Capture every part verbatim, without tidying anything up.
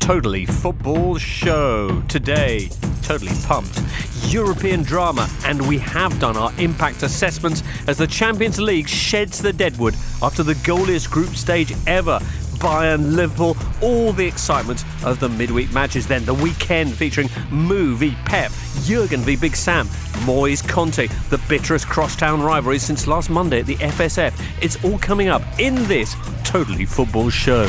Totally Football Show. Today, totally pumped. European drama, and we have done our impact assessments as the Champions League sheds the deadwood after the goalless group stage ever. Bayern, Liverpool, all the excitement of the midweek matches. Then the weekend featuring Mu v Pep, Jurgen v Big Sam, Moyes Conte, the bitterest crosstown rivalry since last Monday at the F S F. It's all coming up in this Totally Football Show.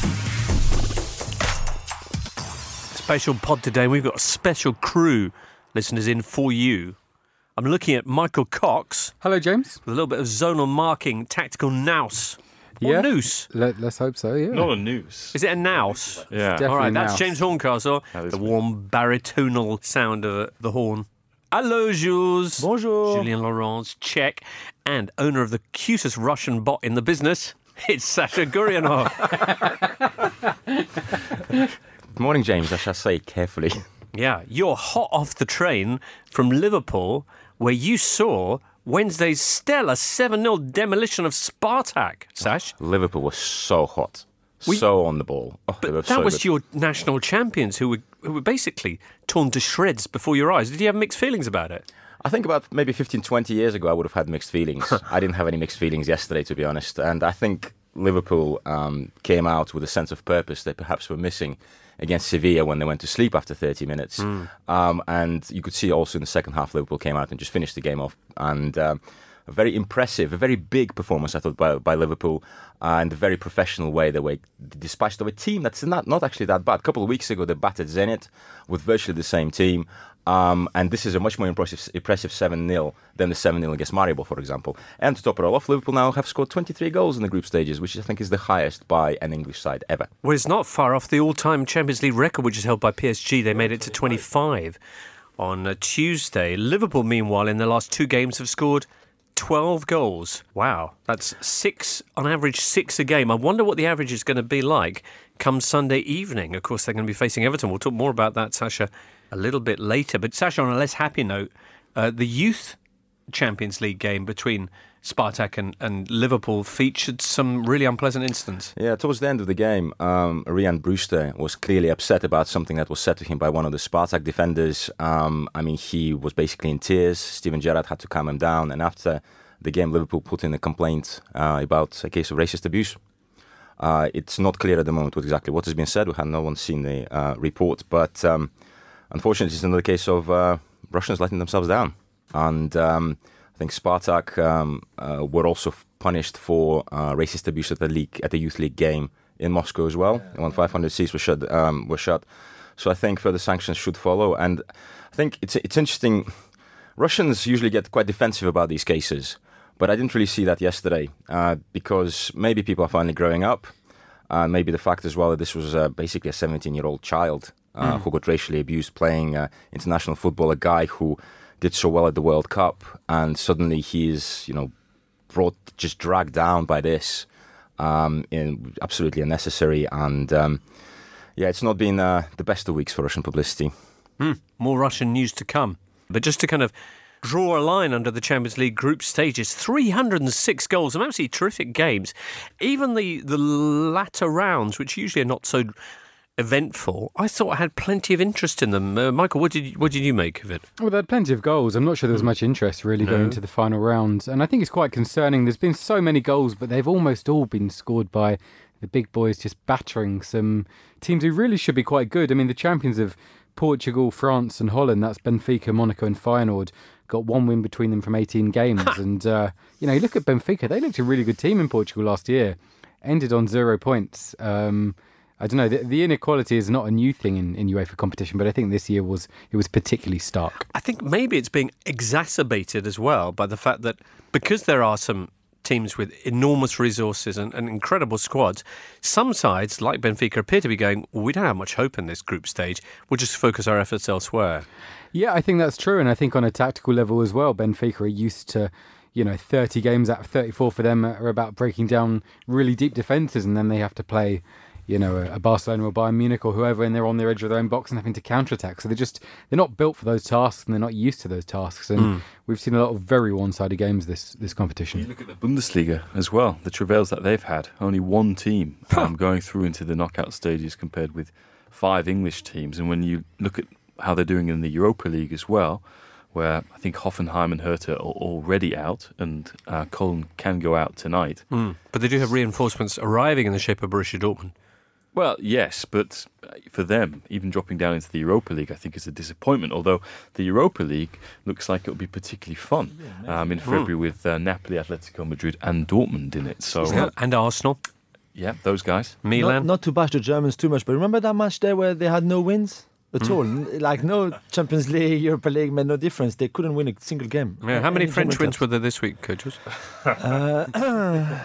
Special pod today. We've got a special crew listeners in for you. I'm looking at Michael Cox. Hello, James. With a little bit of zonal marking, tactical nous. Or yeah. noose. Let, let's hope so, yeah. Not a noose. Is it a nous? Yeah. All right, that's nous. James Horncastle. The warm baritonal sound of the horn. Hello, Jules. Bonjour. Julien Laurence, Czech, and owner of the cutest Russian bot in the business. It's Sasha Gurianov. Good morning, James. I shall say carefully. Yeah, you're hot off the train from Liverpool, where you saw Wednesday's stellar seven nil demolition of Spartak, Sash. Liverpool was so hot, We, so on the ball. Oh, but they were that so was good. your national champions who were who were basically torn to shreds before your eyes. Did you have mixed feelings about it? I think about maybe fifteen, twenty years ago, I would have had mixed feelings. I didn't have any mixed feelings yesterday, to be honest. And I think Liverpool um, came out with a sense of purpose they perhaps were missing against Sevilla when they went to sleep after thirty minutes. Mm. Um, and you could see also in the second half, Liverpool came out and just finished the game off. And um, a very impressive, a very big performance, I thought, by, by Liverpool, uh, and a very professional way they were dispatched of a team that's not, not actually that bad. A couple of weeks ago, they battered Zenit with virtually the same team. Um, and this is a much more impressive impressive seven nil than the seven nil against Maribor, for example. And to top it all off, Liverpool now have scored twenty-three goals in the group stages, which I think is the highest by an English side ever. Well, it's not far off the all-time Champions League record, which is held by P S G. They made it to twenty-five on a Tuesday. Liverpool, meanwhile, in the last two games have scored twelve goals. Wow, that's six, on average, six a game. I wonder what the average is going to be like come Sunday evening. Of course, they're going to be facing Everton. We'll talk more about that, Sasha, a little bit later. But Sasha, on a less happy note, uh, the Youth Champions League game between Spartak and, and Liverpool featured some really unpleasant incidents. Yeah, towards the end of the game, um, Ryan Brewster was clearly upset about something that was said to him by one of the Spartak defenders. Um, I mean, he was basically in tears. Steven Gerrard had to calm him down. And after the game, Liverpool put in a complaint uh, about a case of racist abuse. Uh, it's not clear at the moment what exactly what has been said. We have no one seen the uh, report. But um, unfortunately, it's another case of uh, Russians letting themselves down. And um, I think Spartak um, uh, were also f- punished for uh, racist abuse at the league at the youth league game in Moscow as well. Yeah. When five hundred seats were shut, um, were shut. So I think further sanctions should follow. And I think it's it's interesting. Russians usually get quite defensive about these cases, but I didn't really see that yesterday uh, because maybe people are finally growing up. Uh, maybe the fact as well that this was uh, basically a seventeen-year-old child uh, mm. who got racially abused playing uh, international football. A guy who did so well at the World Cup, and suddenly he is, you know, brought, just dragged down by this, um, in absolutely unnecessary. And um, yeah, it's not been uh, the best of weeks for Russian publicity. Mm. More Russian news to come. But just to kind of draw a line under the Champions League group stages, three hundred six goals, some absolutely terrific games. Even the, the latter rounds, which usually are not so eventful, I thought I had plenty of interest in them. Uh, Michael, what did you, what did you make of it? Well, they had plenty of goals. I'm not sure there was much interest really no. going to the final round. And I think it's quite concerning. There's been so many goals, but they've almost all been scored by the big boys just battering some teams who really should be quite good. I mean, the champions of Portugal, France and Holland, that's Benfica, Monaco and Feyenoord, got one win between them from eighteen games. and, uh, you know, you look at Benfica, they looked a really good team in Portugal last year, ended on zero points. Um, I don't know, the, the inequality is not a new thing in, in UEFA competition, but I think this year was it was particularly stark. I think maybe it's being exacerbated as well by the fact that because there are some teams with enormous resources and, and incredible squads, some sides, like Benfica, appear to be going, well, we don't have much hope in this group stage, we'll just focus our efforts elsewhere. Yeah, I think that's true, and I think on a tactical level as well, Benfica are used to, you know, thirty games out of thirty-four for them are about breaking down really deep defences, and then they have to play, you know, a Barcelona or Bayern Munich or whoever, and they're on their edge of their own box and having to counter-attack. So they're just, they're not built for those tasks and they're not used to those tasks. And mm. we've seen a lot of very one-sided games this this competition. You look at the Bundesliga as well, the travails that they've had. Only one team um, going through into the knockout stages compared with five English teams, and when you look at how they're doing in the Europa League as well, where I think Hoffenheim and Hertha are already out, and uh, Köln can go out tonight. Mm. But they do have reinforcements arriving in the shape of Borussia Dortmund. Well, yes, but for them, even dropping down into the Europa League, I think is a disappointment. Although the Europa League looks like it'll be particularly fun um, in February mm. with uh, Napoli, Atletico Madrid, and Dortmund in it. So yeah. And Arsenal. Yeah, those guys. Milan. Not, not to bash the Germans too much, but remember that match there where they had no wins at mm. all? Like no Champions League, Europa League made no difference. They couldn't win a single game. Yeah, how many French wins were there this week, coaches? uh,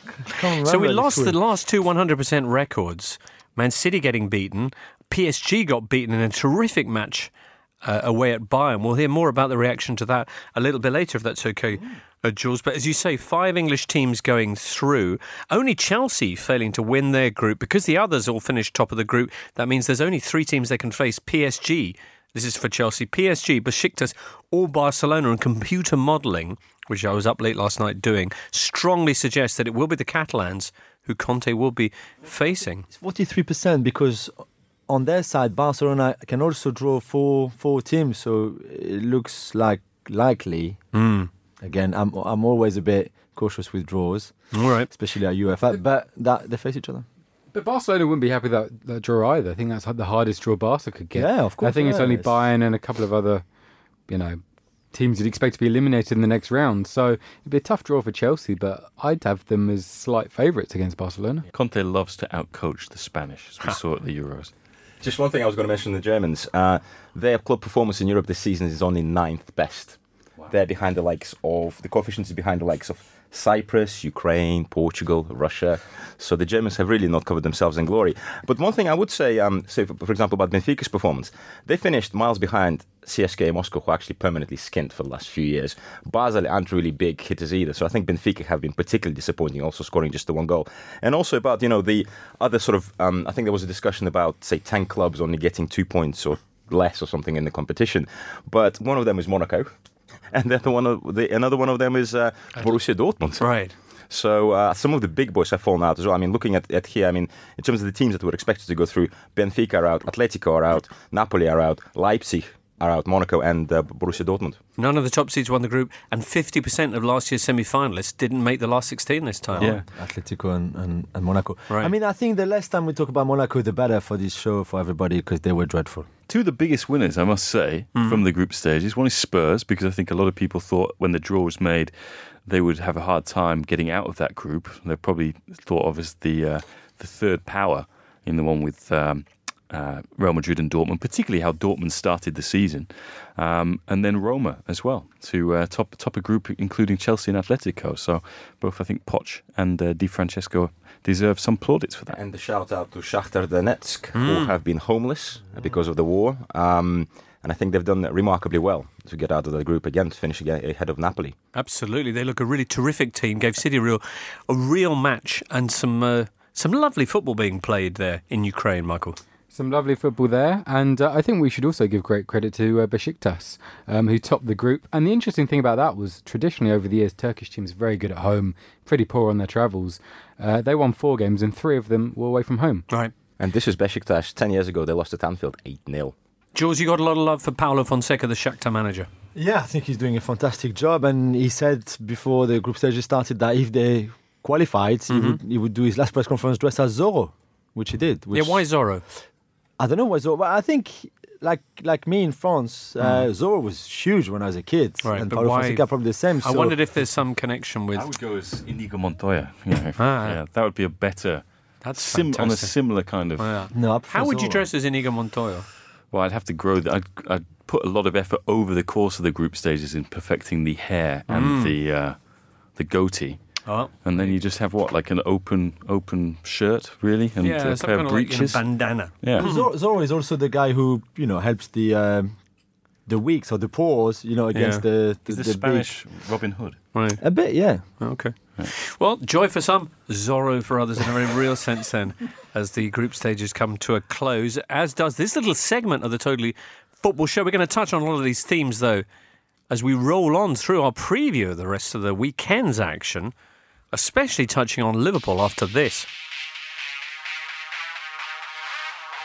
So we lost the last two one hundred percent records. Man City getting beaten. P S G got beaten in a terrific match uh, away at Bayern. We'll hear more about the reaction to that a little bit later, if that's okay, uh, Jules. But as you say, five English teams going through. Only Chelsea failing to win their group. Because the others all finished top of the group, that means there's only three teams they can face. P S G, this is for Chelsea, P S G, Besiktas, or Barcelona. And computer modelling, which I was up late last night doing, strongly suggests that it will be the Catalans who Conte will be facing. It's forty-three percent because on their side, Barcelona can also draw four four teams, so it looks like likely. Mm. Again, I'm I'm always a bit cautious with draws, all right, especially at U E F A, but that they face each other. But Barcelona wouldn't be happy with that, that draw either. I think that's the hardest draw Barca could get. Yeah, of course. I think yeah, it's only it's... Bayern and a couple of other, you know, teams you'd expect to be eliminated in the next round. So it'd be a tough draw for Chelsea, but I'd have them as slight favourites against Barcelona. Conte loves to outcoach the Spanish, as we saw at the Euros. Just one thing I was going to mention, the Germans. Uh, their club performance in Europe this season is only ninth best. Wow. They're behind the likes of, the coefficient is behind the likes of Cyprus, Ukraine, Portugal, Russia. So the Germans have really not covered themselves in glory. But one thing I would say, um, say for, for example, about Benfica's performance, they finished miles behind C S K Moscow, who actually permanently skinned for the last few years. Basel aren't really big hitters either, so I think Benfica have been particularly disappointing, also scoring just the one goal. And also about, you know, the other sort of, um, I think there was a discussion about, say, ten clubs only getting two points or less or something in the competition. But one of them is Monaco. And the other one of the, another one of them is uh, Borussia Dortmund. Right. So uh, some of the big boys have fallen out as well. I mean, looking at, at here, I mean, in terms of the teams that were expected to go through, Benfica are out, Atletico are out, Napoli are out, Leipzig are out, Monaco and uh, Borussia Dortmund. None of the top seeds won the group, and fifty percent of last year's semi-finalists didn't make the last sixteen this time. Yeah, Atletico and, and, and Monaco. Right. I mean, I think the less time we talk about Monaco, the better for this show, for everybody, because they were dreadful. Two of the biggest winners, I must say, mm. from the group stages. One is Spurs, because I think a lot of people thought when the draw was made, they would have a hard time getting out of that group. They're probably thought of as the uh, the third power in the one with um, uh, Real Madrid and Dortmund, particularly how Dortmund started the season. Um, and then Roma as well, to uh, top top a group including Chelsea and Atletico. So both, I think, Poch and uh, Di Francesco deserve some plaudits for that. And the shout out to Shakhtar Donetsk, mm. who have been homeless because of the war. Um, and I think they've done remarkably well to get out of the group again, to finish ahead of Napoli. Absolutely. They look a really terrific team. Gave City a real, a real match, and some uh, some lovely football being played there in Ukraine, Michael. Some lovely football there, and uh, I think we should also give great credit to uh, Besiktas, um, who topped the group. And the interesting thing about that was, traditionally over the years, Turkish teams very good at home, pretty poor on their travels. Uh, they won four games, and three of them were away from home. Right. And this is Besiktas. Ten years ago, they lost at Anfield eight nil. Jules, you got a lot of love for Paulo Fonseca, the Shakhtar manager. Yeah, I think he's doing a fantastic job, and he said before the group stages started that if they qualified, mm-hmm. he would he would do his last press conference dressed as Zorro, which he did. Which, yeah, why Zorro? I don't know why Zorro, but I think, like like me in France, mm. uh, Zorro was huge when I was a kid. Right, and but Paulo why? Fonseca probably the same. I so. wondered if there's some connection with... I would go as Inigo Montoya. You know, if, ah, yeah, that would be a better... That's sim- on a similar kind of... Yeah. No, How would Zorro. you dress as Inigo Montoya? Well, I'd have to grow... The, I'd, I'd put a lot of effort over the course of the group stages in perfecting the hair and mm. the uh, the goatee. Oh. And then you just have what, like an open open shirt, really, and yeah, a some pair kind of of like, breeches. you know, bandana. Yeah. Zorro, Zorro is also the guy who, you know, helps the um, the weak or the poors, you know, against Yeah. the, the Is the, the Spanish Robin Hood? Right. A bit, yeah. Okay. Well, joy for some, Zorro for others in a very real sense then, as the group stages come to a close, as does this little segment of the Totally Football Show. We're going to touch on a lot of these themes, though, as we roll on through our preview of the rest of the weekend's action, especially touching on Liverpool after this.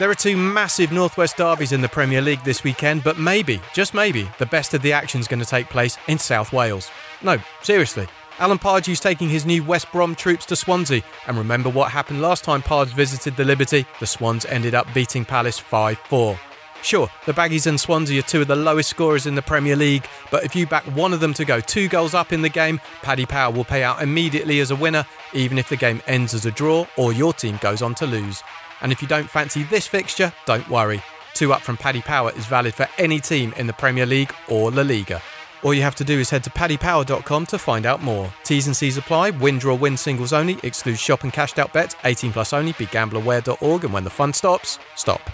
There are two massive Northwest derbies in the Premier League this weekend, but maybe, just maybe, the best of the action is going to take place in South Wales. No, seriously. Alan Pardew's taking his new West Brom troops to Swansea, and remember what happened last time Pards visited the Liberty? The Swans ended up beating Palace five four. Sure, the Baggies and Swansea are two of the lowest scorers in the Premier League, but if you back one of them to go two goals up in the game, Paddy Power will pay out immediately as a winner, even if the game ends as a draw or your team goes on to lose. And if you don't fancy this fixture, don't worry. Two up from Paddy Power is valid for any team in the Premier League or La Liga. All you have to do is head to paddy power dot com to find out more. T's and C's apply. Win, draw, win singles only. Excludes shop and cashed out bets. eighteen plus only. Be gambler aware dot org. And when the fun stops, stop.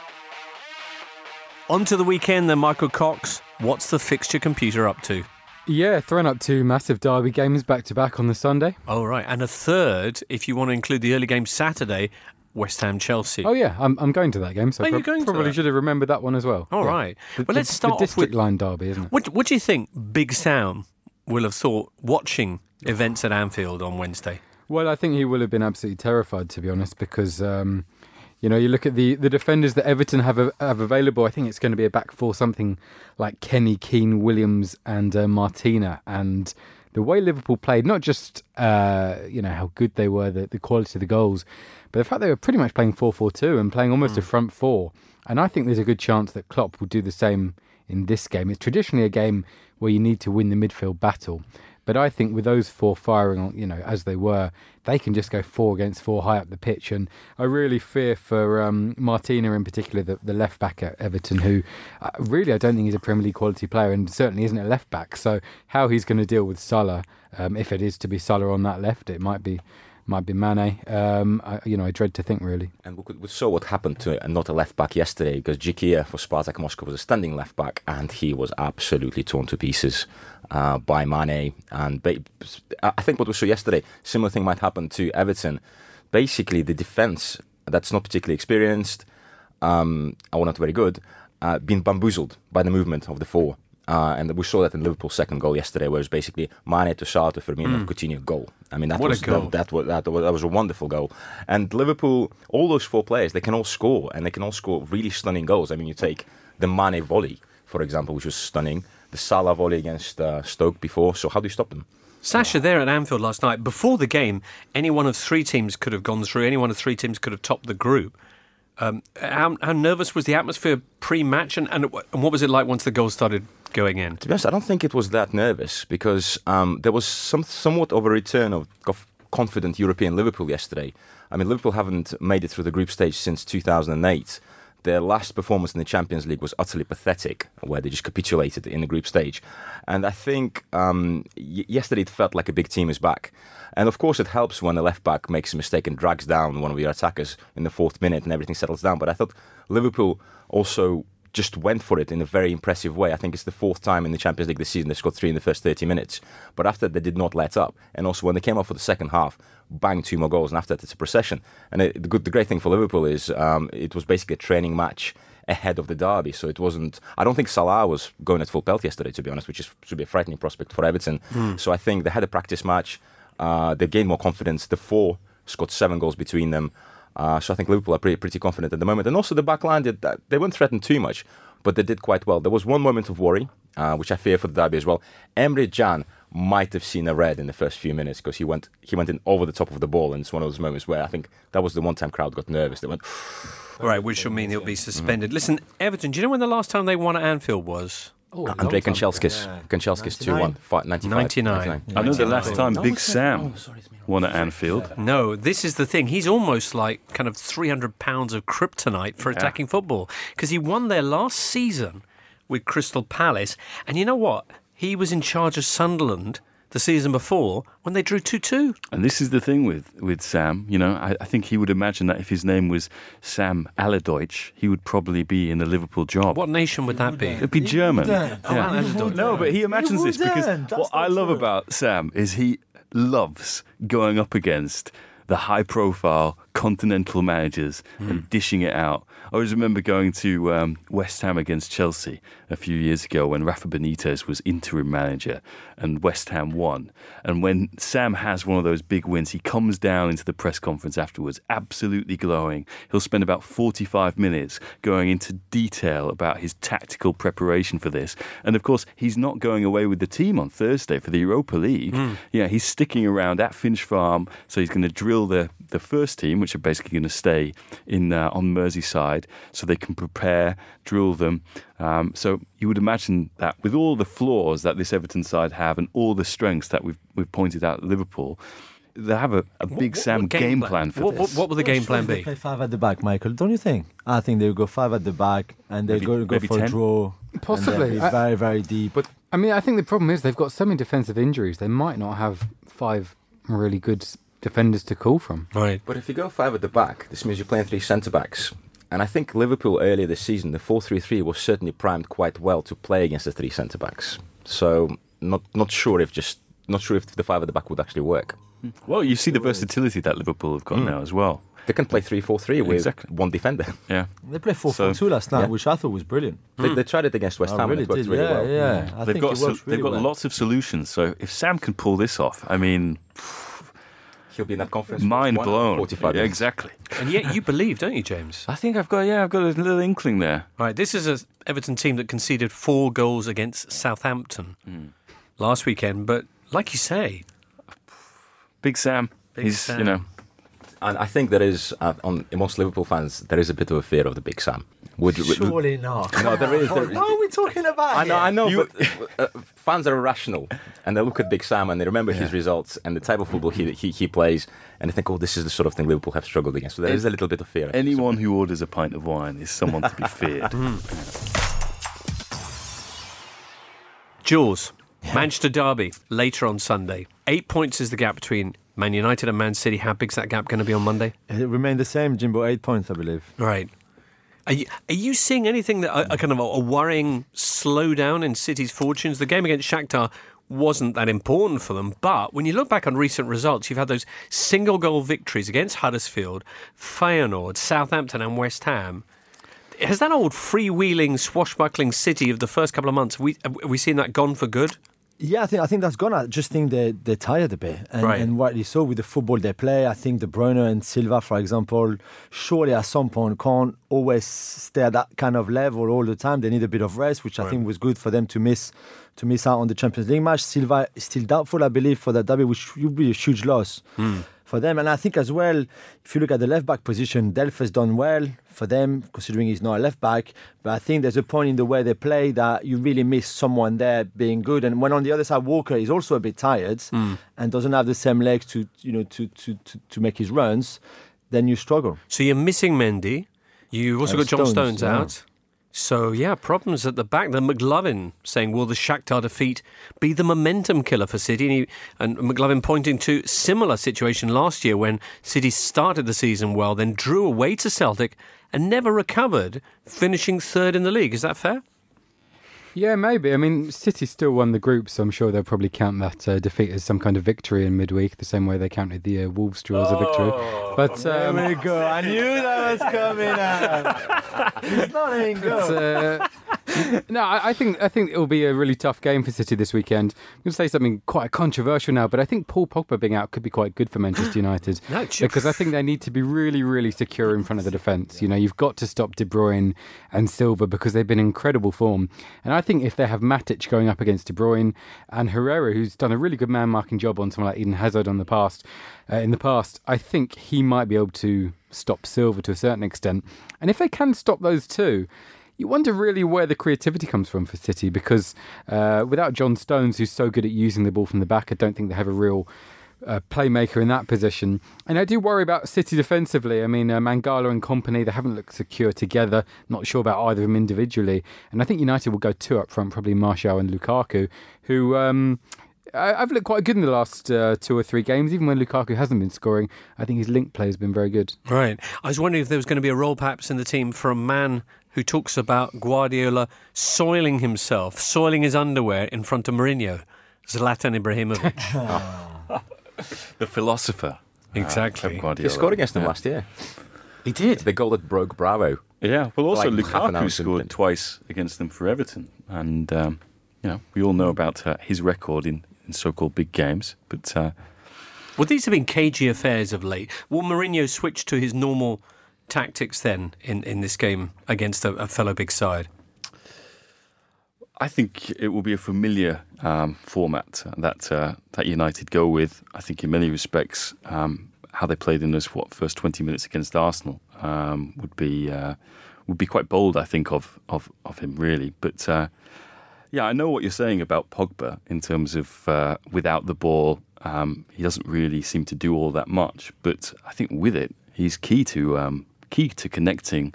On to the weekend then, Michael Cox. What's the fixture computer up to? Yeah, throwing up two massive derby games back-to-back on the Sunday. Oh, right. And a third, if you want to include the early game Saturday, West Ham Chelsea. Oh, yeah, I'm I'm going to that game, so Are I you going to probably that? should have remembered that one as well. All Yeah. right. The, Well, the- let's start the off with... district line derby, isn't it? What, what do you think Big Sam will have thought watching events at Anfield on Wednesday? Well, I think he will have been absolutely terrified, to be honest, because, um, you know, you look at the, the defenders that Everton have a, have available. I think it's going to be a back four, something like Kenny, Keane, Williams and uh, Martina. And the way Liverpool played, not just, uh, you know, how good they were, the, the quality of the goals, but the fact they were pretty much playing four four two and playing almost mm. a front four. And I think there's a good chance that Klopp will do the same in this game. It's traditionally a game where you need to win the midfield battle. But I think with those four firing on, you know, as they were, they can just go four against four high up the pitch. And I really fear for um, Martina in particular, the, the left back at Everton, who uh, really I don't think he's a Premier League quality player and certainly isn't a left back. So how he's going to deal with Salah, um, if it is to be Salah on that left, it might be might be Mane. Um, I, you know, I dread to think really. And we, could, we saw what happened to uh, not a left back yesterday, because Djikia for Spartak Moscow was a standing left back, and he was absolutely torn to pieces uh, by Mane. And ba- I think what we saw yesterday, similar thing might happen to Everton. Basically, the defence that's not particularly experienced, um, or not very good, uh, been bamboozled by the movement of the four. Uh, and we saw that in Liverpool's second goal yesterday, where it was basically Mane to Salah to Firmino mm. Coutinho goal. I mean, that what was a goal. That, that, was, that, was, that was a wonderful goal. And Liverpool, all those four players, they can all score, and they can all score really stunning goals. I mean, you take the Mane volley, for example, which was stunning, the Salah volley against uh, Stoke before. So how do you stop them? Sasha, there at Anfield last night, before the game, any one of three teams could have gone through, any one of three teams could have topped the group. Um, how, how nervous was the atmosphere pre-match, and, and, and what was it like once the goals started going in? To be honest, I don't think it was that nervous, because um, there was some somewhat of a return of confident European Liverpool yesterday. I mean, Liverpool haven't made it through the group stage since two thousand eight. Their last performance in the Champions League was utterly pathetic, where they just capitulated in the group stage. And I think um, y- yesterday it felt like a big team is back. And of course it helps when the left back makes a mistake and drags down one of your attackers in the fourth minute and everything settles down. But I thought Liverpool also just went for it in a very impressive way. I think it's the fourth time in the Champions League this season they scored three in the first thirty minutes. But after that, they did not let up. And also when they came out for the second half, bang, two more goals. And after that, it's a procession. And it, the, good, the great thing for Liverpool is um, it was basically a training match ahead of the derby. So it wasn't... I don't think Salah was going at full pelt yesterday, to be honest, which is, should be a frightening prospect for Everton. Mm. So I think they had a practice match. Uh, they gained more confidence. The four scored seven goals between them. Uh, so I think Liverpool are pretty, pretty confident at the moment. And also the back line, did, they weren't threatened too much, but they did quite well. There was one moment of worry, uh, which I fear for the derby as well. Emre Can might have seen a red in the first few minutes because he went he went in over the top of the ball, and it's one of those moments where I think that was the one time crowd got nervous. They went... All right, which will mean he'll be suspended. Mm-hmm. Listen, Everton, do you know when the last time they won at Anfield was? Oh, Andrei Kanchelskis. Yeah. Kanchelskis two one. ninety-five. ninety-nine. I know the last time Big Sam won at Anfield. No, this is the thing. He's almost like kind of three hundred pounds of kryptonite for yeah. attacking football, because he won there last season with Crystal Palace. And you know what? He was in charge of Sunderland the season before when they drew two two. And this is the thing with, with Sam, you know, I, I think he would imagine that if his name was Sam Aladeutsch, he would probably be in the Liverpool job. What nation would that be? It'd be German. Yeah. Oh, no, but he imagines this because That's what I love about Sam is he loves going up against the high-profile, continental managers mm. and dishing it out. I always remember going to um, West Ham against Chelsea a few years ago when Rafa Benitez was interim manager and West Ham won. And when Sam has one of those big wins, he comes down into the press conference afterwards, absolutely glowing. He'll spend about forty-five minutes going into detail about his tactical preparation for this. And of course, he's not going away with the team on Thursday for the Europa League. Mm. Yeah, he's sticking around at Finch Farm, so he's going to drill the, the first team, which are basically going to stay in uh, on Merseyside, so they can prepare, drill them. Um, so you would imagine that with all the flaws that this Everton side have and all the strengths that we've we've pointed out at Liverpool, they have a, a big what, Sam what game, game plan, plan for what, this. What, what will the game plan be? They play five at the back, Michael, don't you think? I think they'll go five at the back and they'll go, go for ten? a draw. Possibly. I, very, very deep. But I mean, I think the problem is they've got so many defensive injuries, they might not have five really good defenders to call from. Right. But if you go five at the back, this means you're playing three centre-backs. And I think Liverpool earlier this season, the four three three was certainly primed quite well to play against the three centre-backs. So not not sure if just not sure if the five at the back would actually work. Well, you see the versatility that Liverpool have got mm. now as well. They can play three four three with exactly. one defender. Yeah, they played four four two so, last night, yeah. which I thought was brilliant. They, they tried it against West Ham, really and it worked did. really yeah, well. Yeah, yeah. I they've think got it so, really they've got well. lots of solutions. So if Sam can pull this off, I mean, he'll be in that conference. Mind blown. forty-five yeah, minutes. Exactly. And yet you believe, don't you, James? I think I've got yeah, I've got a little inkling there. Right, this is an Everton team that conceded four goals against Southampton mm. last weekend. But like you say, Big Sam. Big he's Sam. you know. And I think there is, uh, on amongst Liverpool fans, there is a bit of a fear of the Big Sam. Would, Surely not. No, there is. There is. What are we talking about? I know, here? I know, You, but uh, fans are irrational, and they look at Big Sam and they remember yeah. his results and the type of football he, he he plays, and they think, oh, this is the sort of thing Liverpool have struggled against. So there is a little bit of fear. Anyone who orders a pint of wine is someone to be feared. Jules, yeah. Manchester Derby, later on Sunday. Eight points is the gap between Man United and Man City. How big's that gap going to be on Monday? It remained the same, Jimbo, eight points, I believe. Right. Are you, are you seeing anything that a, a kind of a, a worrying slowdown in City's fortunes? The game against Shakhtar wasn't that important for them, but when you look back on recent results, you've had those single-goal victories against Huddersfield, Feyenoord, Southampton and West Ham. Has that old freewheeling, swashbuckling City of the first couple of months, have we, have we seen that gone for good? Yeah, I think I think that's gone. I just think they they're tired a bit, and, right. and rightly so with the football they play. I think De Bruyne and Silva, for example, surely at some point can't always stay at that kind of level all the time. They need a bit of rest, which I right. think was good for them to miss to miss out on the Champions League match. Silva is still doubtful, I believe, for that derby, which would be a huge loss mm. for them. And I think as well, if you look at the left back position, Delph has done well for them, considering he's not a left back. But I think there's a point in the way they play that you really miss someone there being good. And when on the other side, Walker is also a bit tired mm. and doesn't have the same legs to you know to to to, to make his runs, then you struggle. So you're missing Mendy. You've also uh, got John Stones, Stones yeah. out. So, yeah, problems at the back. Then McLovin saying, will the Shakhtar defeat be the momentum killer for City? And, he, and McLovin pointing to similar situation last year when City started the season well, then drew away to Celtic and never recovered, finishing third in the league. Is that fair? Yeah, maybe. I mean, City still won the group, so I'm sure they'll probably count that uh, defeat as some kind of victory in midweek, the same way they counted the uh, Wolves draw as a victory. But um, there we go. I knew that was coming out. It's not in go. Uh, no, I, I think I think it will be a really tough game for City this weekend. I'm going to say something quite controversial now, but I think Paul Pogba being out could be quite good for Manchester United no, because I think they need to be really, really secure in front of the defence. You know, you've got to stop De Bruyne and Silva because they've been in incredible form, and I think if they have Matic going up against De Bruyne and Herrera, who's done a really good man-marking job on someone like Eden Hazard on the past, uh, in the past, I think he might be able to stop Silva to a certain extent. And if they can stop those two, you wonder really where the creativity comes from for City, because uh, without John Stones, who's so good at using the ball from the back, I don't think they have a real uh, playmaker in that position. And I do worry about City defensively. I mean, uh, Mangala and company, they haven't looked secure together. Not sure about either of them individually. And I think United will go two up front, probably Martial and Lukaku, who... Um, I've looked quite good in the last uh, two or three games, even when Lukaku hasn't been scoring. I think his link play has been very good. Right. I was wondering if there was going to be a role perhaps in the team for a man who talks about Guardiola soiling himself, soiling his underwear in front of Mourinho, Zlatan Ibrahimovic. The philosopher. Exactly. Uh, Pep He Guardiola. scored against them Yeah. last year. He did. The goal that broke Bravo. Yeah, well, also Like half an hour Lukaku scored something. twice against them for Everton, and um, you know we all know about uh, his record in, in so-called big games. But uh, Well, these have been cagey affairs of late. Will Mourinho switch to his normal tactics then in, in this game against a, a fellow big side? I think it will be a familiar um, format that uh, that United go with. I think in many respects, um, how they played in those what first twenty minutes against Arsenal um, would be uh, would be quite bold. I think of of, of him really, but uh, yeah, I know what you're saying about Pogba in terms of uh, without the ball, um, he doesn't really seem to do all that much. But I think with it, he's key to um, key to connecting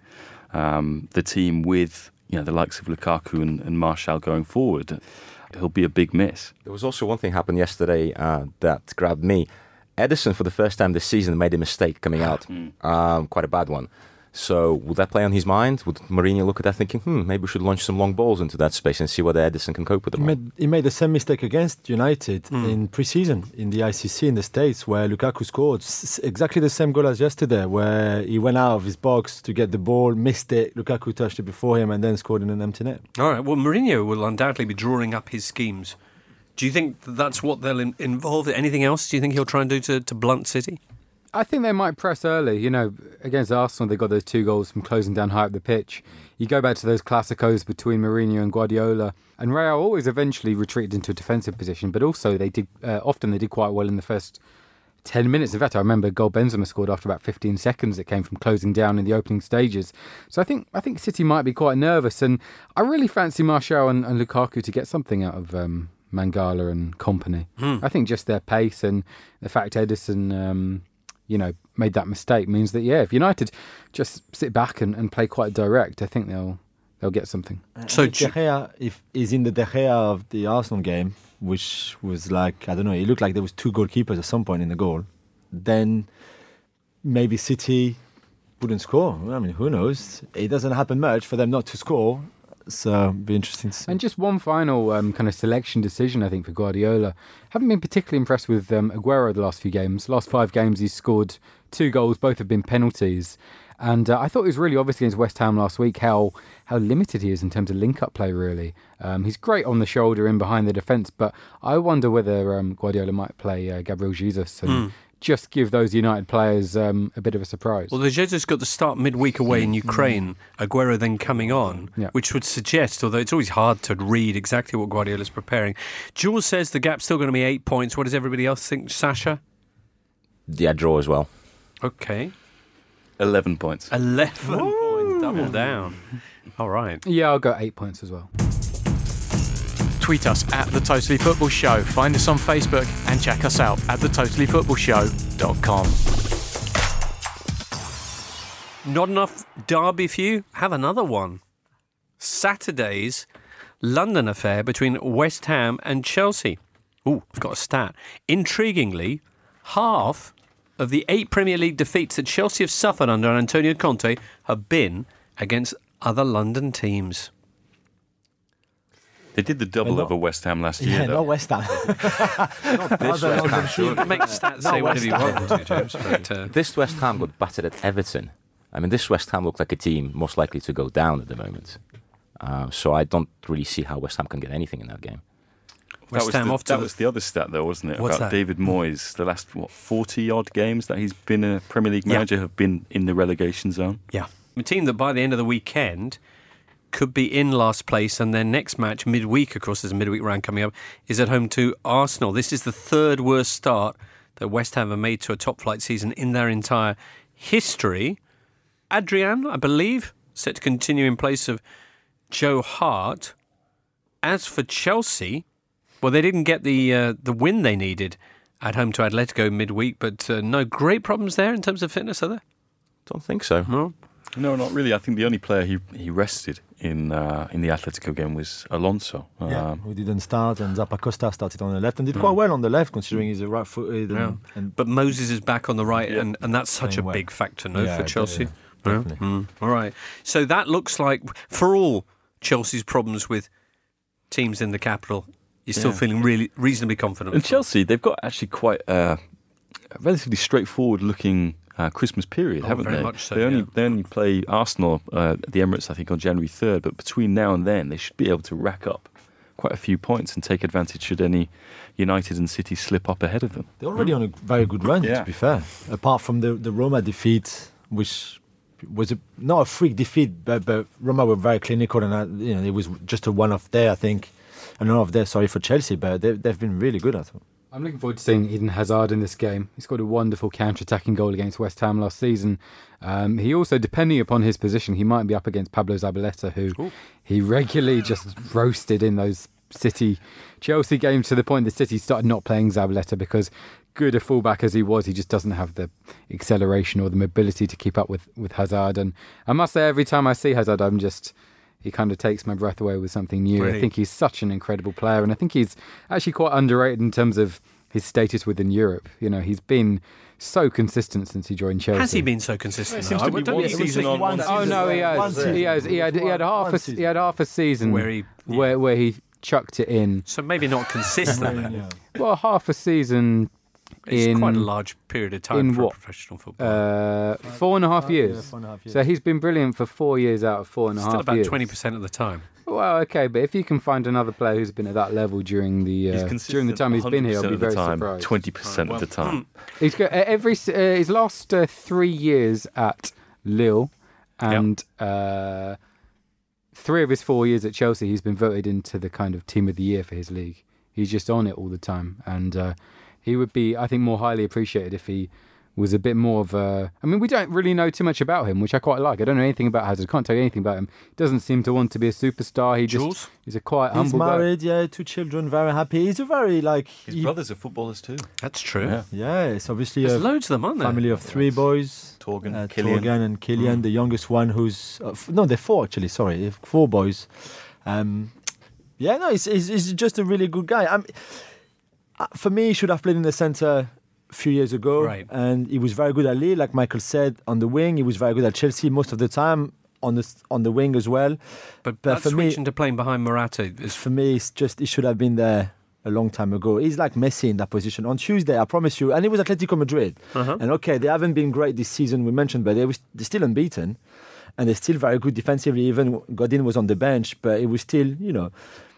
um, the team with. You know, the likes of Lukaku and, and Martial going forward. He'll be a big miss. There was also one thing happened yesterday uh, that grabbed me. Edison, for the first time this season, made a mistake coming out. um, quite a bad one. So would that play on his mind? Would Mourinho look at that thinking, hmm, maybe we should launch some long balls into that space and see whether Edison can cope with He them? made, he made the same mistake against United Mm. in pre-season in the I C C in the States, where Lukaku scored S- exactly the same goal as yesterday, where he went out of his box to get the ball, missed it, Lukaku touched it before him, and then scored in an empty net. All right. Well, Mourinho will undoubtedly be drawing up his schemes. Do you think that's what they'll in- involve? Anything else do you think he'll try and do to, to blunt City? I think they might press early. You know, against Arsenal, they got those two goals from closing down high up the pitch. You go back to those classicos between Mourinho and Guardiola, and Real always eventually retreated into a defensive position, but also they did uh, often they did quite well in the first ten minutes. In fact, I remember a goal Benzema scored after about fifteen seconds. It came from closing down in the opening stages. So I think I think City might be quite nervous, and I really fancy Martial and, and Lukaku to get something out of um, Mangala and company. Hmm. I think just their pace and the fact Edison. Um, you know, made that mistake means that, yeah, if United just sit back and, and play quite direct, I think they'll they'll get something. So If De Gea, if he's in the De Gea of the Arsenal game, which was like, I don't know, it looked like there was two goalkeepers at some point in the goal, then maybe City wouldn't score. I mean, who knows? It doesn't happen much for them not to score, so it'd be interesting to see. And just one final um, kind of selection decision, I think, for Guardiola. Haven't been particularly impressed with um, Aguero the last few games. Last five games, he's scored two goals, both have been penalties. And uh, I thought it was really obvious against West Ham last week how how limited he is in terms of link-up play, really. Um, he's great on the shoulder in behind the defence, but I wonder whether um, Guardiola might play uh, Gabriel Jesus and Mm. just give those United players um, a bit of a surprise. Well, the Jesus got the start midweek away in Ukraine, Aguero then coming on, Yeah. which would suggest, although it's always hard to read exactly what Guardiola's preparing. Jules says the gap's still going to be eight points. What does everybody else think, Sasha? Yeah, draw as well. Okay. eleven points. eleven points, double down. All right. Yeah, I'll go eight points as well. Tweet us at The Totally Football Show. Find us on Facebook and check us out at the totally football show dot com. Not enough derby for you? Have another one. Saturday's London affair between West Ham and Chelsea. Ooh, I've got a stat. Intriguingly, half of the eight Premier League defeats that Chelsea have suffered under Antonio Conte have been against other London teams. They did the double Well, over West Ham last year. yeah, though. not West Ham. This West Ham, You can make stats say whatever you want to, James. But, uh, this West Ham got battered at Everton. I mean, this West Ham looked like a team most likely to go down at the moment. Uh, so I don't really see how West Ham can get anything in that game. That West was, Ham the, off to that the- was the other stat, though, wasn't it? What's About that? David Moyes. The last, what, forty-odd games that he's been a Premier League Yeah. manager have been in the relegation zone. Yeah. A team that by the end of the weekend could be in last place, and their next match midweek, of course, there's a midweek round coming up, is at home to Arsenal. This is the third worst start that West Ham have made to a top flight season in their entire history. Adrian, I believe, set to continue in place of Joe Hart. As for Chelsea, well, they didn't get the uh, the win they needed at home to Atletico midweek, but uh, no great problems there in terms of fitness, are there? Don't think so. No. No, not really. I think the only player he, he rested in uh, in the Atletico game was Alonso. Yeah, Um, who didn't start, and Zappa Costa started on the left and did quite well on the left, considering he's a right-footed. And, Yeah. and But Moses is back on the right, Yeah. and, and that's such Playing a well. big factor, no, Yeah, for yeah, Chelsea. yeah, Yeah? definitely. Mm. All right. So that looks like, for all Chelsea's problems with teams in the capital, you're still Yeah. feeling really reasonably confident. and Chelsea, they've got actually quite a, relatively straightforward-looking uh, Christmas period, Oh, haven't very they? much so, they only yeah. they only play Arsenal uh, at the Emirates, I think, on January third. But between now and then, they should be able to rack up quite a few points and take advantage should any United and City slip up ahead of them. They're already on a very good run, Yeah. to be fair. Apart from the, the Roma defeat, which was a, not a freak defeat, but, but Roma were very clinical, and uh, you know it was just a one-off day, I think. And one off there, sorry for Chelsea, but they, they've been really good, I thought. I'm looking forward to seeing Eden Hazard in this game. He scored a wonderful counter-attacking goal against West Ham last season. Um, he also, depending upon his position, he might be up against Pablo Zabaleta, who Ooh. he regularly just roasted in those City-Chelsea games, to the point that City started not playing Zabaleta because, good a fullback as he was, he just doesn't have the acceleration or the mobility to keep up with, with Hazard. And I must say, every time I see Hazard, I'm just... he kind of takes my breath away with something new. Really? I think he's such an incredible player, and I think he's actually quite underrated in terms of his status within Europe. You know, he's been so consistent since he joined Chelsea. Has he been so consistent? seems though? to be I don't one think season he's- on, one Oh no, he has. One season. He has. He had. He had half One a. season. He had half a season Where he- where where he chucked it in. So maybe not consistent. then. Yeah. Well, half a season It's in quite a large period of time in for what? a professional football. uh, four and a half Yeah, years. four and a half years. So he's been brilliant for four years out of four and a half Still about years. twenty percent of the time. Well, okay, but if you can find another player who's been at that level during the uh, during the time he's been here, I'll be very surprised. twenty percent of the time. He's got uh, every s- uh, his last uh, three years at Lille, and uh, three of his four years at Chelsea, he's been voted into the kind of team of the year for his league. He's just on it all the time, and uh, he would be, I think, more highly appreciated if he was a bit more of a... I mean, we don't really know too much about him, which I quite like. I don't know anything about Hazard. Can't tell you anything about him. Doesn't seem to want to be a superstar. He Jules? just he's a quiet, He's humble guy. married, yeah, two children, very happy. He's a very, like... His he- brothers are footballers too. That's true. Yeah. yeah, it's obviously There's a loads of them, aren't there? family of three boys. Torgan, Uh, Killian. Torgan and Killian, the youngest one, who's uh, f- no, they're four actually. Sorry, they're four boys. Um, yeah, no, he's, he's, he's just a really good guy. I'm, uh, for me, he should have played in the centre a few years ago, Right. and he was very good at Lille, like Michael said, on the wing. He was very good at Chelsea most of the time on the s- on the wing as well. But, But that for me- switch into playing behind Morata is For me, it's just he should have been there a long time ago. He's like Messi in that position. On Tuesday, I promise you, and it was Atletico Madrid. Uh-huh. And okay, they haven't been great this season, we mentioned, but they was, they're still unbeaten. And they're still very good defensively. Even Godin was on the bench, but it was still, you know,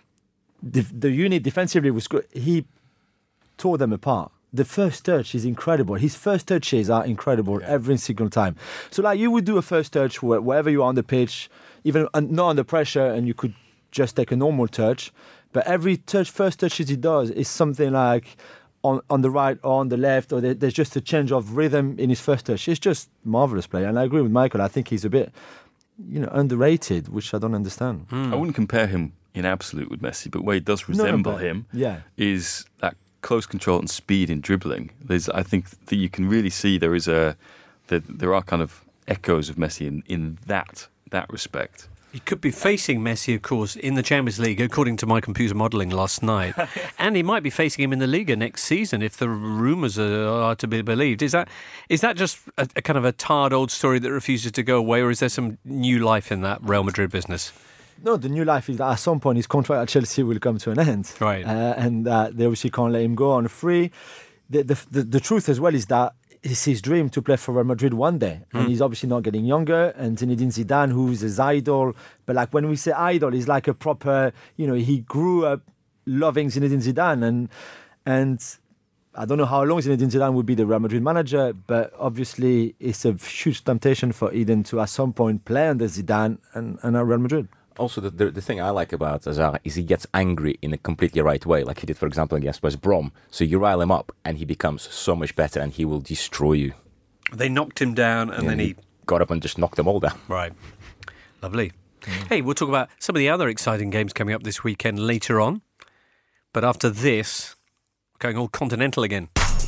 the, the unit defensively was good. He tore them apart. The first touch is incredible. His first touches are incredible every single time. So, like, you would do a first touch where, wherever you are on the pitch, even un- not under pressure, and you could just take a normal touch. But every touch, first touches he does is something like on, on the right or on the left, or there, there's just a change of rhythm in his first touch. It's just marvellous play. And I agree with Michael. I think he's a bit, you know, underrated, which I don't understand. I wouldn't compare him in absolute with Messi, but where he does No, no, resemble but- him Yeah. is that close control and speed in dribbling. There's, I think that you can really see there is a that there are kind of echoes of Messi in, in that that respect. He could be facing Messi, of course, in the Champions League, according to my computer modelling last night. And he might be facing him in the Liga next season, if the rumours are, are to be believed. Is that is that just a, a kind of a tarred old story that refuses to go away, or is there some new life in that Real Madrid business? No, the new life is that at some point his contract at Chelsea will come to an end. Right. Uh, and uh, they obviously can't let him go on free. The, the, the, the truth as well is that it's his dream to play for Real Madrid one day. And he's obviously not getting younger. And Zinedine Zidane, who's his idol. But like when we say idol, he's like a proper, you know, he grew up loving Zinedine Zidane. And, and I don't know how long Zinedine Zidane will be the Real Madrid manager, but obviously it's a huge temptation for Eden to at some point play under Zidane and, and at Real Madrid. Also, the, the the thing I like about Hazard is he gets angry in a completely right way, like he did, for example, against West Brom. So you rile him up, and he becomes so much better, and he will destroy you. They knocked him down, and Yeah, then he... got up and just knocked them all down. Right. Lovely. Hey, we'll talk about some of the other exciting games coming up this weekend later on. But after this, going all continental again.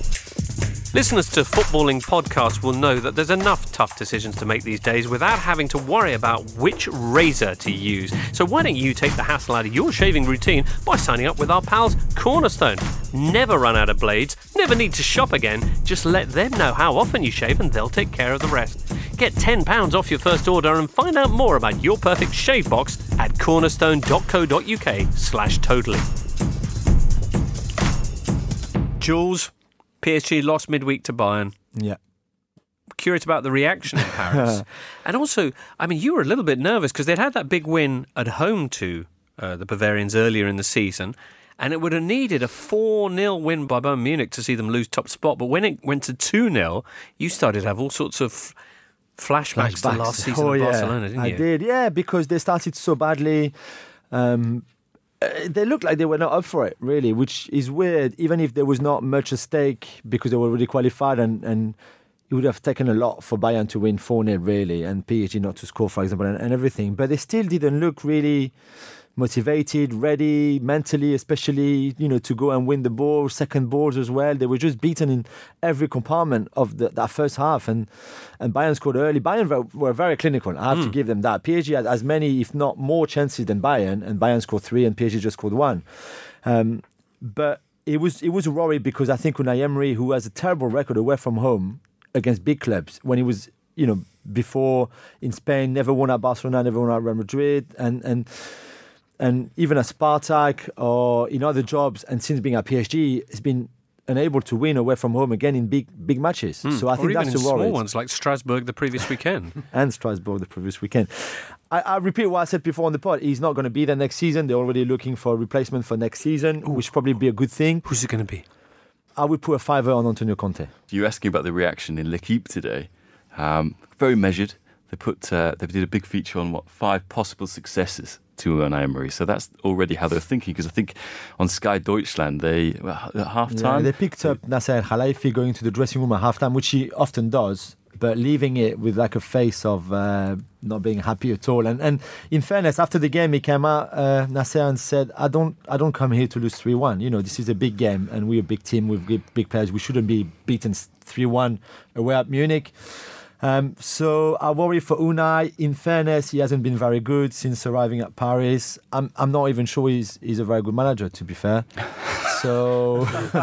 Listeners to footballing podcasts will know that there's enough tough decisions to make these days without having to worry about which razor to use. So why don't you take the hassle out of your shaving routine by signing up with our pals Cornerstone? Never run out of blades, never need to shop again. Just let them know how often you shave and they'll take care of the rest. Get ten pounds off your first order and find out more about your perfect shave box at cornerstone.co.uk slash totally. Jules, P S G lost midweek to Bayern. Yeah. Curious about the reaction in Paris. And also, I mean, you were a little bit nervous because they'd had that big win at home to uh, the Bavarians earlier in the season, and it would have needed a four nil win by Bayern Munich to see them lose top spot. But when it went to two nil, you started to have all sorts of flashbacks, flashbacks. to last season oh, of yeah. Barcelona, didn't I you? I did, yeah, because they started so badly. Um, they looked like they were not up for it, really, which is weird, even if there was not much at stake because they were already qualified, and, and it would have taken a lot for Bayern to win four nil, really, and P S G not to score, for example, and, and everything. But they still didn't look really motivated, ready, mentally, especially, you know, to go and win the ball, second balls as well. They were just beaten in every compartment of the, that first half, and, and Bayern scored early. Bayern were, were very clinical, I have mm. to give them that. P S G had as many, if not more, chances than Bayern, and Bayern scored three and P S G just scored one. Um, but it was it was a worry because I think Unai Emery, who has a terrible record away from home against big clubs, when he was, you know, before in Spain, never won at Barcelona, never won at Real Madrid, and and and even at Spartak or in other jobs, and since being at P S G, has been unable to win away from home again in big big matches. Mm. So I or think even that's in a worry. small ones like Strasbourg the previous weekend. and Strasbourg the previous weekend. I, I repeat what I said before on the pod. He's not going to be there next season. They're already looking for a replacement for next season, Ooh. which probably be a good thing. Who's it going to be? I would put a fiver on Antonio Conte. You were asking about the reaction in L'Equipe today. Um, very measured. They put uh, they did a big feature on what five possible successes to Unai Emery. So that's already how they're thinking. Because I think on Sky Deutschland, they well, at half time yeah, they picked up Nasser El Khelaifi going to the dressing room at half time, which he often does, but leaving it with like a face of uh, not being happy at all. And and in fairness, after the game, he came out, uh, Nasser, and said, "I don't, I don't come here to lose three one. You know, this is a big game, and we're a big team with big, big players. We shouldn't be beaten three one away at Munich." Um, so I worry for Unai. In fairness, he hasn't been very good since arriving at Paris. I'm, I'm not even sure he's, he's a very good manager, to be fair. So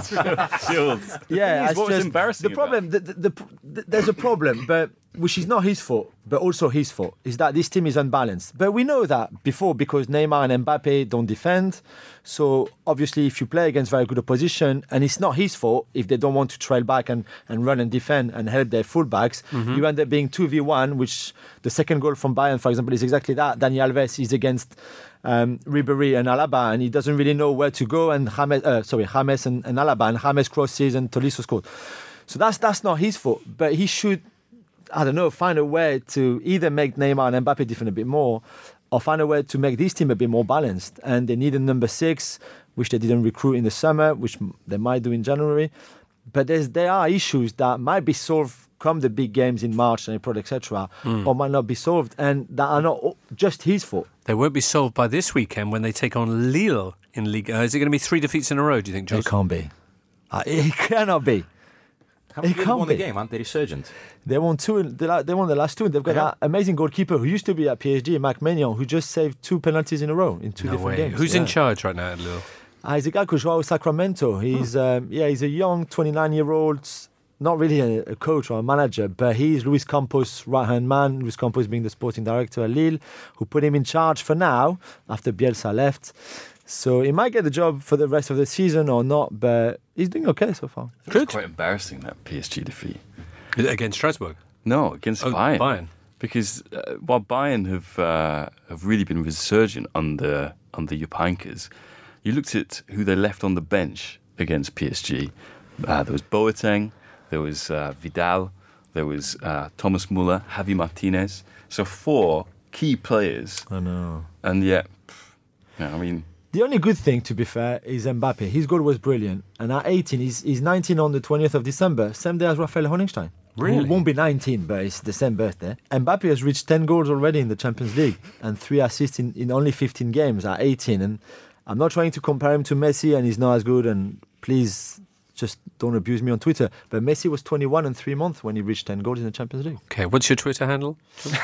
yeah, it's what was just, embarrassing. The problem, the, the, the, the, there's a problem, but which is not his fault, but also his fault, is that this team is unbalanced. But we know that before because Neymar and Mbappe don't defend. So obviously, if you play against very good opposition, and it's not his fault if they don't want to trail back and, and run and defend and help their fullbacks, mm-hmm. you end up being two v one, which the second goal from Bayern, for example, is exactly that. Dani Alves is against um, Ribéry and Alaba, and he doesn't really know where to go. And James, uh, sorry, James and, and Alaba, and James crosses and Tolisso scored. So that's that's not his fault, but he should, I don't know, find a way to either make Neymar and Mbappe defend a bit more, or find a way to make this team a bit more balanced. And they need a number six, which they didn't recruit in the summer, which they might do in January. But there's, there are issues that might be solved come the big games in March and April, et cetera, mm. or might not be solved, and that are not just his fault. They won't be solved by this weekend when they take on Lille in Ligue one. Is it going to be three defeats in a row, do you think, Josh? It can't be. Uh, it cannot be. Haven't really won the game, aren't they resurgent? They won two. They won the last two. They've got yeah. that amazing goalkeeper who used to be at P S G, Marc Maignan, who just saved two penalties in a row in two no different way. games. Who's yeah. in charge right now at Lille? Uh, he's a guy called Joao Sacramento. He's oh. um, yeah, he's a young twenty-nine-year-old, not really a, a coach or a manager, but he's Luis Campos' right-hand man. Luis Campos being the sporting director at Lille, who put him in charge for now after Bielsa left. So he might get the job for the rest of the season or not, but he's doing okay so far. It's quite embarrassing, that P S G defeat. Against Strasbourg? No, against oh, Bayern. Bayern. Because uh, while Bayern have uh, have really been resurgent under under Jupp Heynckes, you looked at who they left on the bench against P S G. Uh, there was Boateng, there was uh, Vidal, there was uh, Thomas Muller, Javi Martinez. So four key players. I know. And yet, yeah, I mean... The only good thing, to be fair, is Mbappe. His goal was brilliant. And at eighteen, he's, he's nineteen on the twentieth of December, same day as Raphael Honigstein. Really? He won't be nineteen, but it's the same birthday. Mbappe has reached ten goals already in the Champions League and three assists in, in only fifteen games at eighteen. And I'm not trying to compare him to Messi, and he's not as good. And please just don't abuse me on Twitter. But Messi was twenty-one and three months when he reached ten goals in the Champions League. Okay, what's your Twitter handle?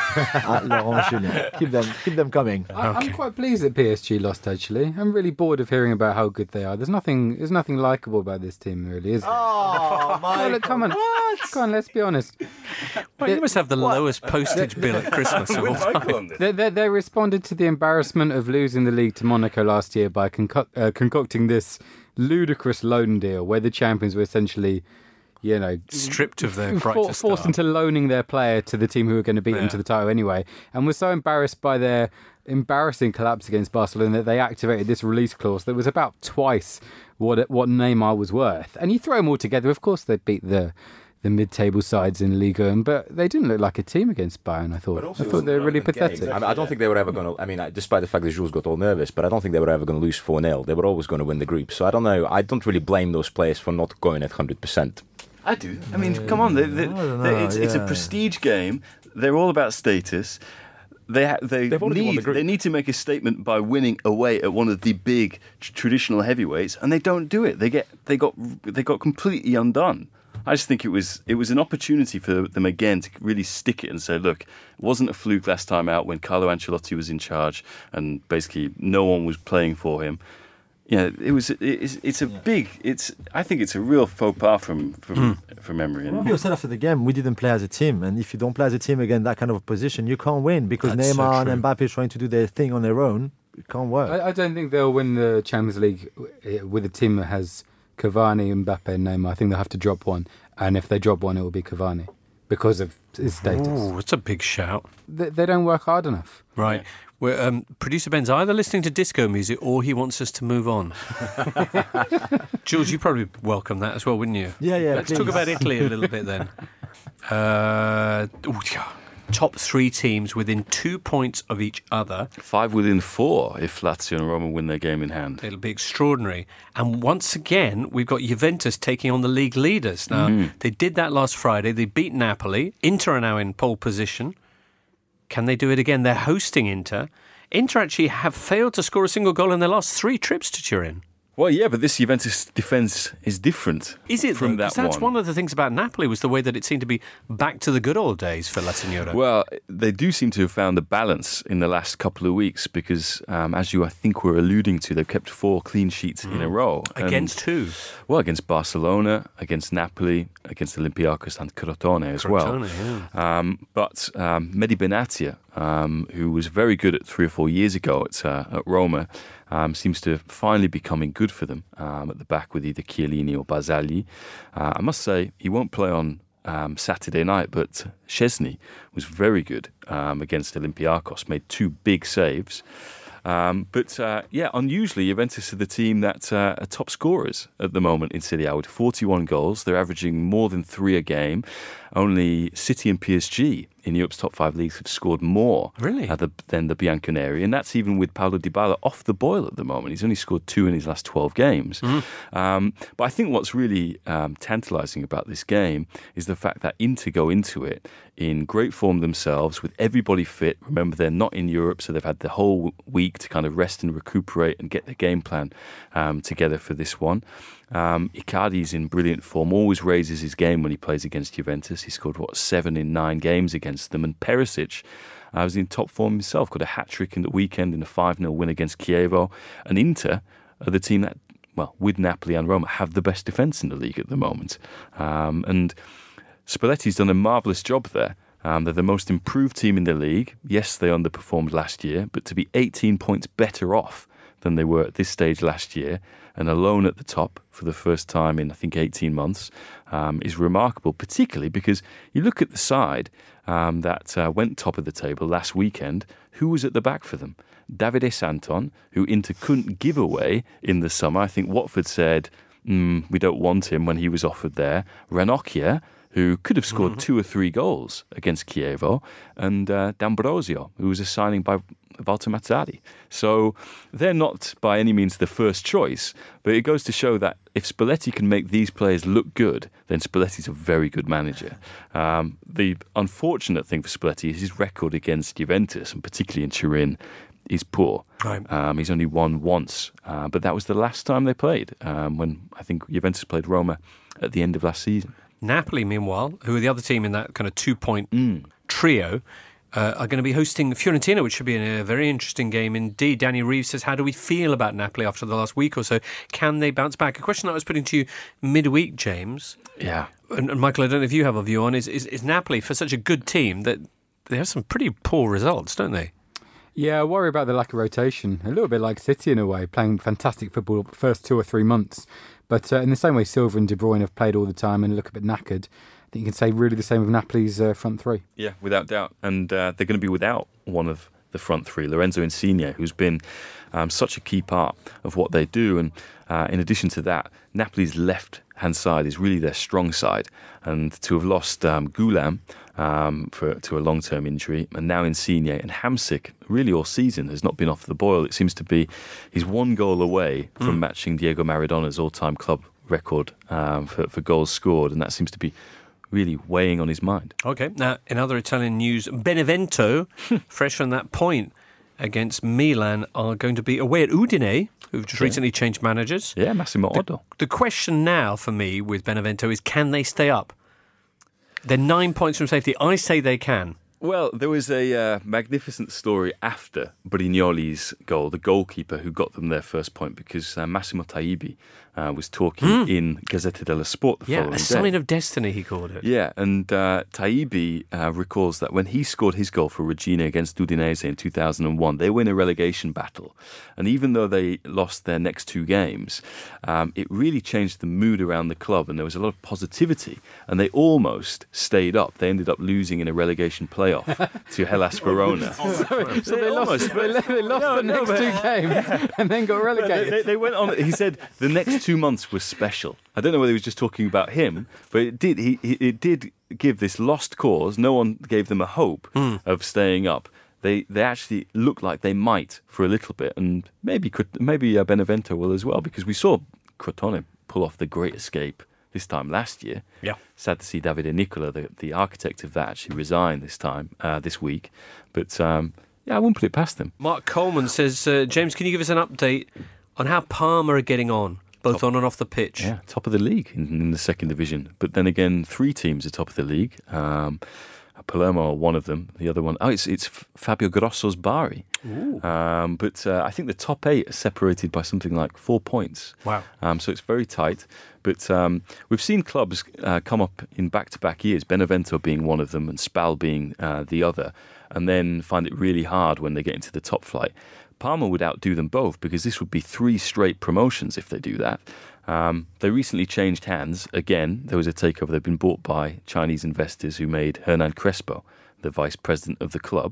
At Laurent Julien. Keep them, keep them coming. I, Okay. I'm quite pleased that P S G lost, actually. I'm really bored of hearing about how good they are. There's nothing There's nothing likeable about this team, really, is there? Oh, my Oh, look, come on. What? Come on, let's be honest. Well, you must have the lowest postage bill at Christmas of all time. They, they, they responded to the embarrassment of losing the league to Monaco last year by conco- uh, concocting this ludicrous loan deal where the champions were essentially you know, stripped of their for, brightest forced star. into loaning their player to the team who were going to beat Yeah. them to the title anyway, and was so embarrassed by their embarrassing collapse against Barcelona that they activated this release clause that was about twice what it, what Neymar was worth. And you throw them all together, of course they beat the the mid-table sides in Liga, but they didn't look like a team against Bayern. I thought. I thought they were really pathetic. I, mean, I don't think they were ever going to. I mean, I- despite the fact that Jules got all nervous, but I don't think they were ever going to lose four nil. They were always going to win the group. So I don't know. I don't really blame those players for not going at one hundred percent. I do. I mean, come on. They, they, don't they- know, it's, it's a yeah. prestige game. They're all about status. They ha- they They've already won need the group. they need to make a statement by winning away at one of the big tr- traditional heavyweights, and they don't do it. They get they got they got completely undone. I just think it was it was an opportunity for them again to really stick it and say, look, it wasn't a fluke last time out when Carlo Ancelotti was in charge and basically no one was playing for him. Yeah, it was. It's, it's a big. It's. I think it's a real faux pas from from from Emery. And You said after the game, we didn't play as a team, and if you don't play as a team again, that kind of position, you can't win because That's so Neymar true. and Mbappe trying to do their thing on their own. It can't work. I, I don't think they'll win the Champions League w- with a team that has Cavani, Mbappe, and Neymar. I think they'll have to drop one, and if they drop one, it will be Cavani because of his status. Ooh, it's a big shout. They, they don't work hard enough. Right. We're, um, Producer Ben's either listening to disco music or he wants us to move on. Jules, you probably welcome that as well, wouldn't you? Yeah, yeah, Let's talk please. about Italy a little bit then. Uh, ooh, yeah. Top three teams within two points of each other. five within four if Lazio and Roma win their game in hand. It'll be extraordinary. And once again, we've got Juventus taking on the league leaders. Now, they did that last Friday. They beat Napoli. Inter are now in pole position. Can they do it again? They're hosting Inter. Inter actually have failed to score a single goal in their last three trips to Turin. Well, yeah, but this Juventus defence is different. Is it, from though? that 'Cause that's one? one of the things about Napoli was the way that it seemed to be back to the good old days for La Signora. Well, they do seem to have found a balance in the last couple of weeks because, um, as you I think were alluding to, they've kept four clean sheets in a row. And- Against who? Well, against Barcelona, against Napoli, against Olympiacos and Crotone as well. Crotone, yeah. Um, but um, Mehdi Benatia, um, who was very good at three or four years ago at, uh, at Roma, um, seems to finally be coming good for them um, at the back with either Chiellini or Basagli. Uh, I must say, he won't play on um, Saturday night, but Szczesny was very good um, against Olympiacos, made two big saves. Um, but uh, yeah, unusually, Juventus are the team that uh, are top scorers at the moment in Serie A with forty-one goals. They're averaging more than three a game. Only City and P S G in Europe's top five leagues have scored more Really? uh, the, than the Bianconeri, and that's even with Paulo Dybala off the boil at the moment. He's only scored two in his last twelve games. Um, but I think what's really um, tantalising about this game is the fact that Inter go into it in great form themselves, with everybody fit. Remember, they're not in Europe, so they've had the whole week to kind of rest and recuperate and get their game plan um, together for this one. Um, Icardi's in brilliant form, always raises his game when he plays against Juventus. He scored, what, seven in nine games against them. And Perisic uh, was in top form himself, got a hat-trick in the weekend in a five nil win against Chievo. And Inter are the team that, well, with Napoli and Roma, have the best defence in the league at the moment. Um, and Spalletti's done a marvellous job there. Um, they're the most improved team in the league. Yes, they underperformed last year, but to be eighteen points better off than they were at this stage last year and alone at the top for the first time in, I think, eighteen months um, is remarkable, particularly because you look at the side um, that uh, went top of the table last weekend. Who was at the back for them? Davide Santon, who Inter couldn't give away in the summer. I think Watford said, mm, we don't want him when he was offered there. Ranocchia, who could have scored mm-hmm. two or three goals against Chievo, and uh, D'Ambrosio, who was a signing by Walter Mazzarri. So they're not by any means the first choice, but it goes to show that if Spalletti can make these players look good, then Spalletti's a very good manager. Um, the unfortunate thing for Spalletti is his record against Juventus, and particularly in Turin, is poor. Right. Um, he's only won once, uh, but that was the last time they played, um, when I think Juventus played Roma at the end of last season. Napoli, meanwhile, who are the other team in that kind of two-point Mm. trio, uh, are going to be hosting Fiorentina, which should be a very interesting game indeed. Danny Reeves says, how do we feel about Napoli after the last week or so? Can they bounce back? A question that I was putting to you midweek, James, Yeah. and, and Michael, I don't know if you have a view on, is, is, is Napoli, for such a good team, that they have some pretty poor results, don't they? Yeah, I worry about the lack of rotation. A little bit like City in a way, playing fantastic football the first two or three months. But uh, in the same way, Silva and De Bruyne have played all the time and look a bit knackered. I think you can say really the same of Napoli's uh, front three. Yeah, without doubt. And uh, they're going to be without one of the front three, Lorenzo Insigne, who's been um, such a key part of what they do. And uh, in addition to that, Napoli's left-hand side is really their strong side. And to have lost um, Goulam um, for, to a long-term injury, and now Insigne and Hamsik, really all season, has not been off the boil. It seems to be he's one goal away from mm. matching Diego Maradona's all-time club record um, for, for goals scored, and that seems to be really weighing on his mind. Okay, now in other Italian news, Benevento, fresh on that point against Milan, are going to be away at Udine, who've just yeah. recently changed managers. Yeah, Massimo Oddo. The, the question now for me with Benevento is, can they stay up? They're nine points from safety. I say they can. Well, there was a uh, magnificent story after Brignoli's goal, the goalkeeper who got them their first point, because uh, Massimo Taibi uh, was talking mm. in Gazzetta dello Sport the yeah, following day. Yeah, a sign of destiny, he called it. Yeah, and uh, Taibi uh, recalls that when he scored his goal for Regina against Udinese in two thousand one, they were in a relegation battle. And even though they lost their next two games, um, it really changed the mood around the club, and there was a lot of positivity, and they almost stayed up. They ended up losing in a relegation playoff to Hellas Verona. Sorry, so they lost, they, they lost no, the no, next but, two games and then got relegated. They, they went on. He said the next two months were special. I don't know whether he was just talking about him, but it did. He, it did give this lost cause. No one gave them a hope mm. of staying up. They they actually looked like they might for a little bit, and maybe could maybe uh, Benevento will as well, because we saw Crotone pull off the great escape this time last year. Yeah. Sad to see Davide Nicola, the, the architect of that, actually resign this time, uh, this week. But um, yeah, I won't put it past them. Mark Coleman says, uh, James, can you give us an update on how Parma are getting on, both top, on and off the pitch? Yeah, top of the league in, in the second division. But then again, three teams are top of the league. Um, Palermo are one of them. The other one, oh, it's it's Fabio Grosso's Bari. Um, but uh, I think the top eight are separated by something like four points. Wow. Um, so it's very tight. But um, we've seen clubs uh, come up in back-to-back years, Benevento being one of them and Spal being uh, the other, and then find it really hard when they get into the top flight. Parma would outdo them both, because this would be three straight promotions if they do that. Um, they recently changed hands. Again, there was a takeover. They've been bought by Chinese investors who made Hernan Crespo the vice president of the club.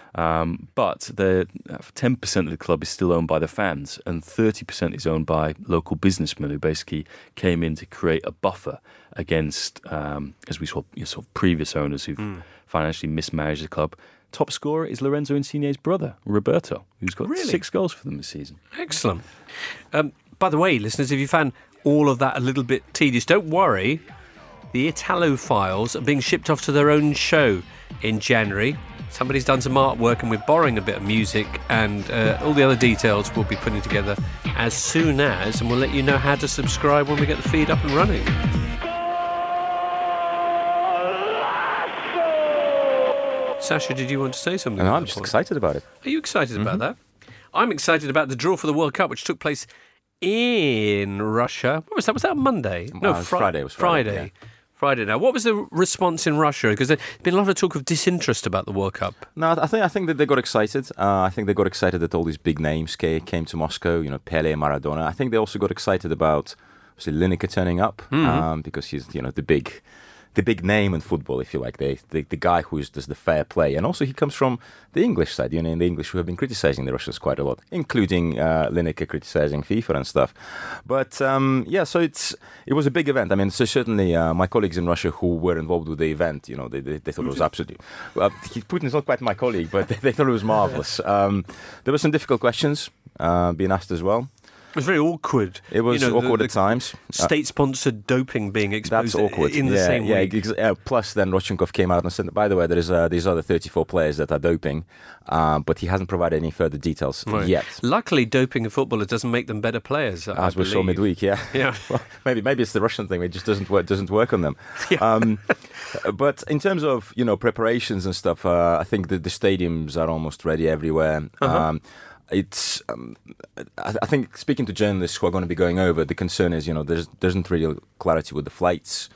Um, but the ten percent of the club is still owned by the fans, and thirty percent is owned by local businessmen who basically came in to create a buffer against, um, as we saw, you know, sort of previous owners who've mm. financially mismanaged the club. Top scorer is Lorenzo Insigne's brother, Roberto, who's got really? six goals for them this season. Excellent. Um, by the way, listeners, if you found all of that a little bit tedious, don't worry. The Italo files are being shipped off to their own show in January. Somebody's done some artwork, and we're borrowing a bit of music, and uh, all the other details we'll be putting together as soon as, and we'll let you know how to subscribe when we get the feed up and running. Sasha, did you want to say something? No, I'm just point? excited about it. Are you excited mm-hmm. about that? I'm excited about the draw for the World Cup, which took place in Russia. What was that? Was that Monday? No, uh, fr- Friday. It was Friday. Friday. Yeah. Friday. Now, what was the response in Russia? Because there's been a lot of talk of disinterest about the World Cup. No, I think I think that they got excited. Uh, I think they got excited that all these big names came, came to Moscow. You know, Pele, Maradona. I think they also got excited about obviously Lineker turning up mm-hmm. um, because he's you know the big. the big name in football, if you like, the, the the guy who is does the fair play. And also he comes from the English side, you know, in the English who have been criticizing the Russians quite a lot, including uh, Lineker criticizing FIFA and stuff. But um, yeah, so it's it was a big event. I mean, so certainly uh, my colleagues in Russia who were involved with the event, you know, they, they, they thought it was absolutely... Well, Putin is not quite my colleague, but they, they thought it was marvelous. Um, there were some difficult questions uh, being asked as well. It was very awkward. It was you know, awkward the, the at times. State-sponsored doping being exposed. That's awkward. in the yeah, same yeah, week. Ex- uh, plus, then Rodchenkov came out and said, by the way, there is uh, these other thirty-four players that are doping, uh, but he hasn't provided any further details right. yet. Luckily, doping a footballer doesn't make them better players. I As we saw midweek, yeah. yeah. well, maybe maybe it's the Russian thing. It just doesn't work. Doesn't work on them. Yeah. Um, but in terms of you know preparations and stuff, uh, I think that the stadiums are almost ready everywhere. Uh-huh. Um, It's. Um, I, I think speaking to journalists who are going to be going over, the concern is, you know, there's there isn't really clarity with the flights.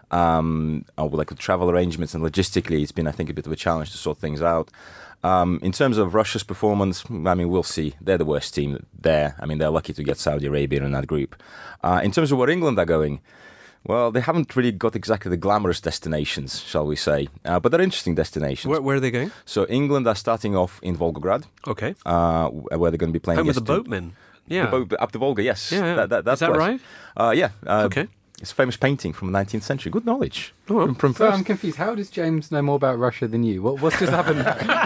um, or like with travel arrangements and logistically, it's been, I think, a bit of a challenge to sort things out. Um, in terms of Russia's performance, I mean, we'll see. They're the worst team there. I mean, they're lucky to get Saudi Arabia in that group. Uh, in terms of where England are going, well, they haven't really got exactly the glamorous destinations, shall we say. Uh, but they're interesting destinations. Where, where are they going? So England are starting off in Volgograd. Okay. Uh, where they're going to be playing Home of the against boatmen. Yeah. The boat, up the Volga, yes. Yeah, yeah. That, that, that's Is that place. right? Uh, yeah. Uh, Okay. It's a famous painting from the nineteenth century. Good knowledge. Oh, from, from So first. I'm confused. How does James know more about Russia than you? What, what's just happened?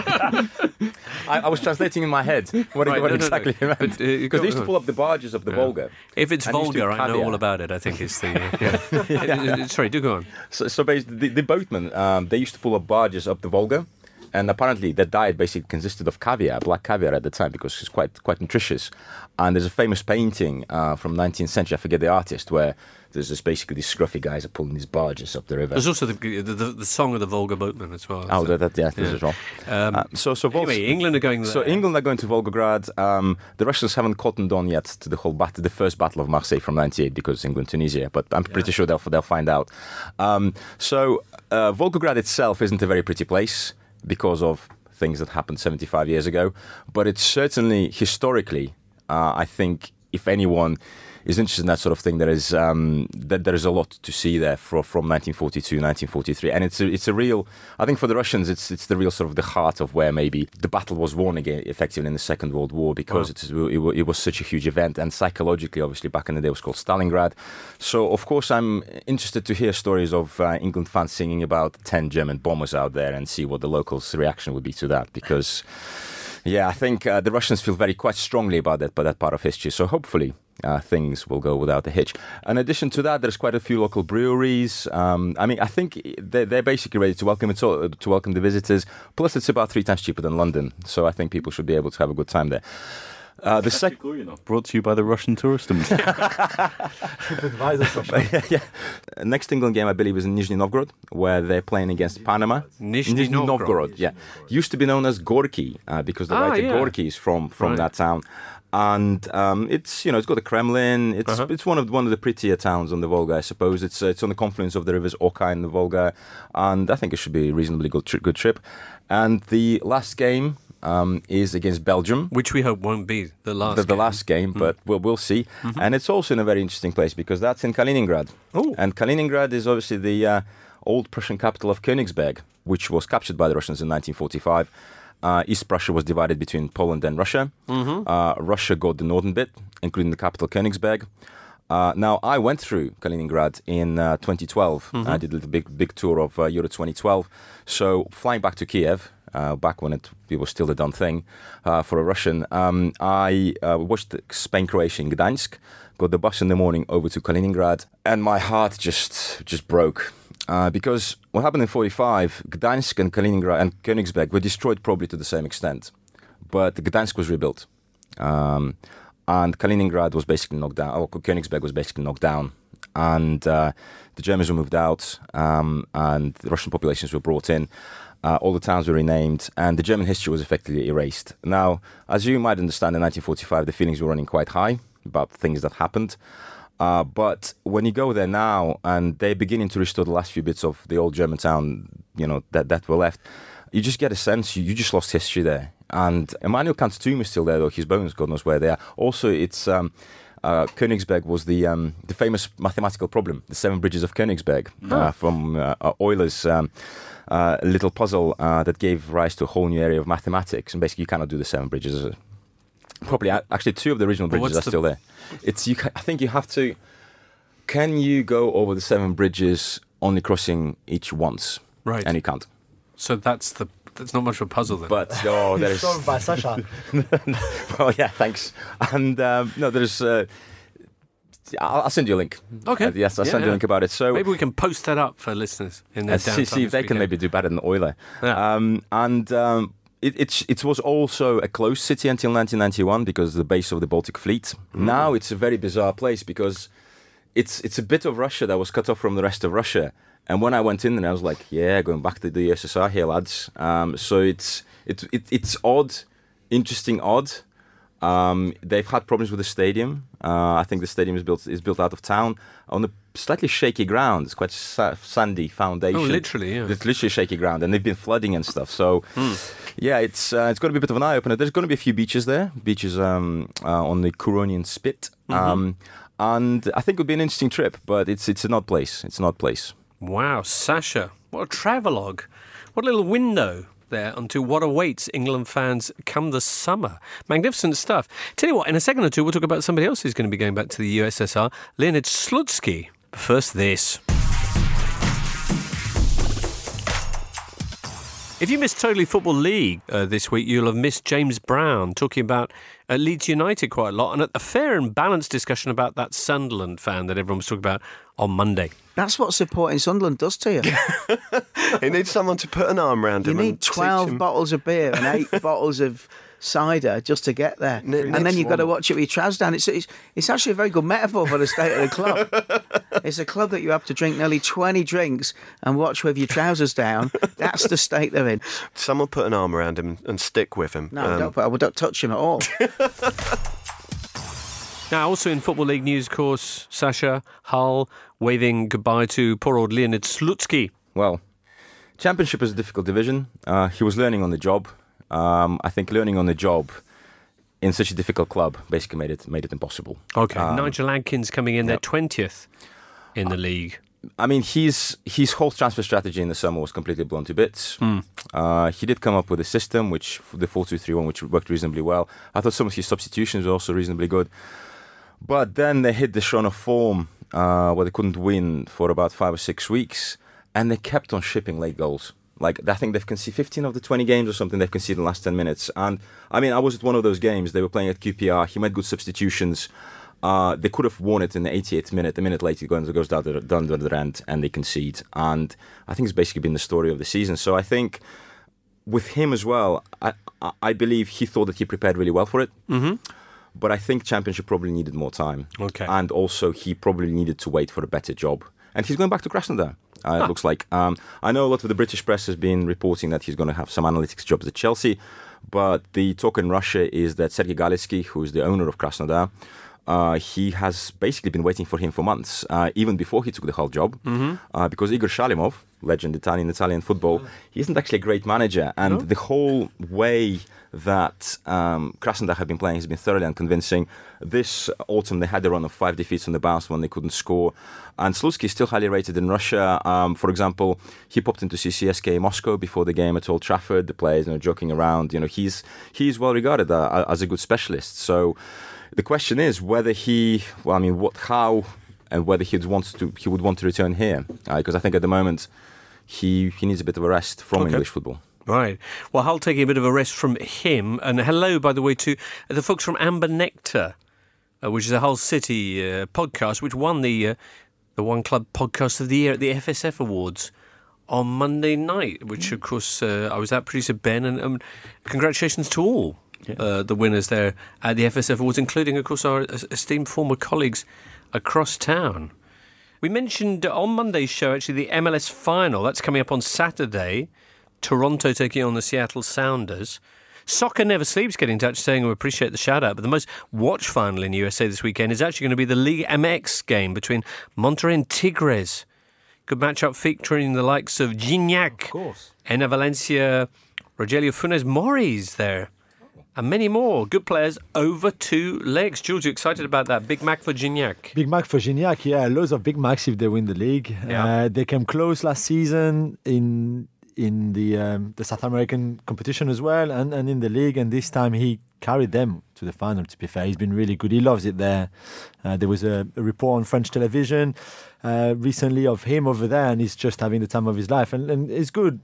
I, I was translating in my head what, Right, it, what no, no, no. exactly it meant. But, uh, Because go- they used to pull up the barges of the Yeah. Volga. If it's And used to vulgar, I know caviar. all about it. I think it's the. Uh, yeah. Uh, Sorry, do go on. So, so basically, the, the boatmen, um, they used to pull up barges up the Volga. And apparently their diet basically consisted of caviar, black caviar at the time, because it's quite quite nutritious. And there's a famous painting uh, from nineteenth century, I forget the artist, where there's this basically these scruffy guys are pulling these barges up the river. There's also the the, the, the song of the Volga boatmen as well. Oh, so, that, that, yeah, this yeah. as well. Um, Uh, so, so, Vol- anyway, England are going there. so England are going to Volgograd. Um, the Russians haven't cottoned on yet to the whole battle, the first Battle of Marseille from ninety-eight, because England Tunisia. But I'm pretty sure they'll they'll find out. Um, so uh, Volgograd itself isn't a very pretty place because of things that happened seventy-five years ago, but it's certainly historically, uh, I think, if anyone is interested in that sort of thing, there is um, that there is a lot to see there from from nineteen forty-two, nineteen forty-three, and it's a, it's a real. I think for the Russians, it's it's the real sort of the heart of where maybe the battle was won again, effectively in the Second World War, because Wow. it's, it, wa- it was such a huge event, and psychologically, obviously, back in the day, it was called Stalingrad. So, of course, I'm interested to hear stories of uh, England fans singing about ten German bombers out there and see what the locals' reaction would be to that, because. Yeah, I think uh, the Russians feel very quite strongly about that, about that part of history. So hopefully uh, things will go without a hitch. In addition to that, there's quite a few local breweries. Um, I mean, I think they're, they're basically ready to welcome it all, to welcome the visitors. Plus, it's about three times cheaper than London, so I think people should be able to have a good time there. Uh, the sec- Brought to you by the Russian Tourist Administration. yeah. Next England game, I believe, is in Nizhny Novgorod, where they're playing against Panama. Nizhny Novgorod. yeah. Used to be known as Gorky, uh, because the Ah, writer yeah. Gorky is from, from Right. that town. And um, it's, you know, it's got the Kremlin. It's Uh-huh. it's one of one of the prettier towns on the Volga, I suppose. It's uh, it's on the confluence of the rivers Oka and the Volga, and I think it should be a reasonably good tri- good trip. And the last game um, is against Belgium. Which we hope won't be the last. The, the game. last game, but we'll, we'll see. And it's also in a very interesting place because that's in Kaliningrad. Oh. And Kaliningrad is obviously the uh, old Prussian capital of Königsberg, which was captured by the Russians in nineteen forty-five. Uh, East Prussia was divided between Poland and Russia. Uh, Russia got the northern bit, including the capital Königsberg. Uh, now, I went through Kaliningrad in uh, twenty twelve. I did a little big, big tour of uh, Euro twenty twelve. So, flying back to Kiev, uh, back when it, it was still the done thing uh, for a Russian, um, I uh, watched Spain-Croatia in Gdańsk, got the bus in the morning over to Kaliningrad, and my heart just just broke. Uh, because what happened in forty-five, Gdańsk and Kaliningrad and Königsberg were destroyed probably to the same extent. But Gdańsk was rebuilt. Um, and Kaliningrad was basically knocked down, or Königsberg was basically knocked down. And uh, the Germans were moved out, um, and the Russian populations were brought in. Uh, all the towns were renamed, and the German history was effectively erased. Now, as you might understand, in nineteen forty-five, the feelings were running quite high about things that happened. Uh, but when you go there now, and they're beginning to restore the last few bits of the old German town, you know, that, that were left, you just get a sense you, you just lost history there. And Immanuel Kant's tomb is still there, though. His bones, God knows where they are. Also, it's um, uh, Königsberg was the um, the famous mathematical problem, the seven bridges of Königsberg, uh, from uh, Euler's um, uh, little puzzle uh, that gave rise to a whole new area of mathematics. And basically, you cannot do the seven bridges. Probably, actually, two of the original But bridges what's are the- still there. It's you. ca- I think you have to. Can you go over the seven bridges only crossing each once? Right. And you can't. So that's the. That's not much of a puzzle then. But oh, there's. Solved by Sasha. Well, yeah, thanks. And um, no, there's. Uh, I'll, I'll send you a link. Okay. Uh, yes, I'll Yeah, send you yeah. a link about it. So maybe we can post that up for listeners in their uh, see, downtime see if they this can weekend. maybe do better than Euler. Yeah. Um, and um, it, it it was also a closed city until nineteen ninety-one because of the base of the Baltic Fleet. Now it's a very bizarre place because it's it's a bit of Russia that was cut off from the rest of Russia. And when I went in, and I was like, yeah, going back to the U S S R here, lads. Um, so it's it, it it's odd, interesting, odd. Um, they've had problems with the stadium. Uh, I think the stadium is built is built out of town on a slightly shaky ground. It's quite sa- sandy foundation. Oh, literally, yeah. It's literally shaky ground, and they've been flooding and stuff. So, Hmm. yeah, it's uh, it's going to be a bit of an eye opener. There's going to be a few beaches there, beaches um, uh, on the Curonian Spit, um, and I think it would be an interesting trip. But it's it's an odd place. It's an odd place. Wow, Sasha, what a travelogue. What a little window there onto what awaits England fans come the summer. Magnificent stuff. Tell you what, in a second or two, we'll talk about somebody else who's going to be going back to the U S S R, Leonid Slutsky. But first, this. If you missed Totally Football League uh, this week, you'll have missed James Brown talking about uh, Leeds United quite a lot, and a fair and balanced discussion about that Sunderland fan that everyone was talking about on Monday. That's what supporting Sunderland does to you. He needs someone to put an arm around You him. need and teach twelve him. bottles of beer and eight bottles of cider just to get there. Ne- and next then you've got to one. watch it with your trousers down. It's, it's, it's actually a very good metaphor for the state of the club. It's a club that you have to drink nearly twenty drinks and watch with your trousers down. That's the state they're in. Someone put an arm around him and stick with him. No, Um, don't, I don't touch him at all. Now, also in Football League news, of course, Sasha, Hull waving goodbye to poor old Leonid Slutsky. Well, Championship is a difficult division. Uh, he was learning on the job. Um, I think learning on the job in such a difficult club basically made it made it impossible. Okay, Um, Nigel Adkins coming in their yep. twentieth in the league. I mean, his his whole transfer strategy in the summer was completely blown to bits. Uh, he did come up with a system, which the four two three one, which worked reasonably well. I thought some of his substitutions were also reasonably good. But then they hit this run of form uh, where they couldn't win for about five or six weeks, and they kept on shipping late goals. Like, I think they've conceded fifteen of the twenty games or something they've conceded in the last ten minutes. And, I mean, I was at one of those games. They were playing at Q P R. He made good substitutions. Uh, they could have won it in the eighty-eighth minute. A minute later, it goes goes down to, down to the end, and they concede. And I think it's basically been the story of the season. So I think with him as well, I, I, I believe he thought that he prepared really well for it. Mm-hmm. But I think Championship probably needed more time. Okay. And also, he probably needed to wait for a better job. And he's going back to Krasnodar, uh, it looks like. Um, I know a lot of the British press has been reporting that he's going to have some analytics jobs at Chelsea. But the talk in Russia is that Sergei Galitsky, who is the owner of Krasnodar, uh, he has basically been waiting for him for months, uh, even before he took the whole job. Mm-hmm. Uh, because Igor Shalimov, legend Italian Italian football, he isn't actually a great manager. And No? the whole way that um, Krasnodar have been playing has been thoroughly unconvincing. This autumn, they had a run of five defeats on the bounce when they couldn't score. And Slutsky is still highly rated in Russia. Um, for example, he popped into see C S K A Moscow before the game at Old Trafford. The players, you know, joking around. You know, he's he's well regarded uh, as a good specialist. So the question is whether he, well, I mean, what, how, and whether he'd want to he would want to return here. Because uh, I think at the moment he he needs a bit of a rest from Okay. English football. Right. Well, Hull taking a bit of a rest from him. And hello, by the way, to the folks from Amber Nectar, uh, which is a Hull City uh, podcast, which won the uh, the One Club Podcast of the Year at the F S F Awards on Monday night, which, of course, uh, I was at, producer Ben, and um, congratulations to all Yeah. uh, the winners there at the F S F Awards, including, of course, our esteemed former colleagues across town. We mentioned on Monday's show, actually, the M L S final. That's coming up on Saturday. Toronto taking on the Seattle Sounders. Soccer Never Sleeps getting in touch saying we appreciate the shout out, but the most watched final in U S A this weekend is actually going to be the Ligue M X game between Monterrey and Tigres. Good matchup featuring the likes of Gignac, Of course. Ena Valencia, Rogelio Funes Mori's there, and many more. Good players over two legs. Jules, you excited about that? Big Mac for Gignac. Big Mac for Gignac, yeah, loads of Big Macs if they win the league. Yeah. Uh, they came close last season in in the um, the South American competition as well, and, and in the league. And this time he carried them to the final. To be fair, he's been really good. He loves it there. Uh, there was a, a report on French television uh, recently of him over there, and he's just having the time of his life. And, and it's good.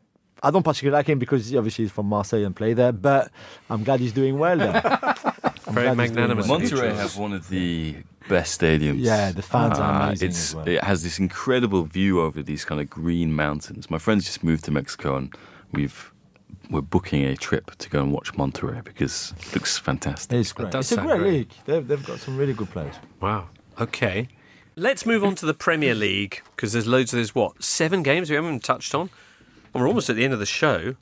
I don't particularly like him because obviously he's from Marseille and play there, but I'm glad he's doing well there. I'm Very glad he's doing magnanimous. well. Monterrey have one of the best stadiums. Yeah, the fans are Uh, amazing it's, as well. It has this incredible view over these kind of green mountains. My friends just moved to Mexico, and we've we're booking a trip to go and watch Monterrey because it looks fantastic. It's great. does It's a sound great, great. league. They've, they've got some really good players. Wow. Okay. Let's move on to the Premier League because there's loads of there's what seven games we haven't even touched on. And we're almost at the end of the show.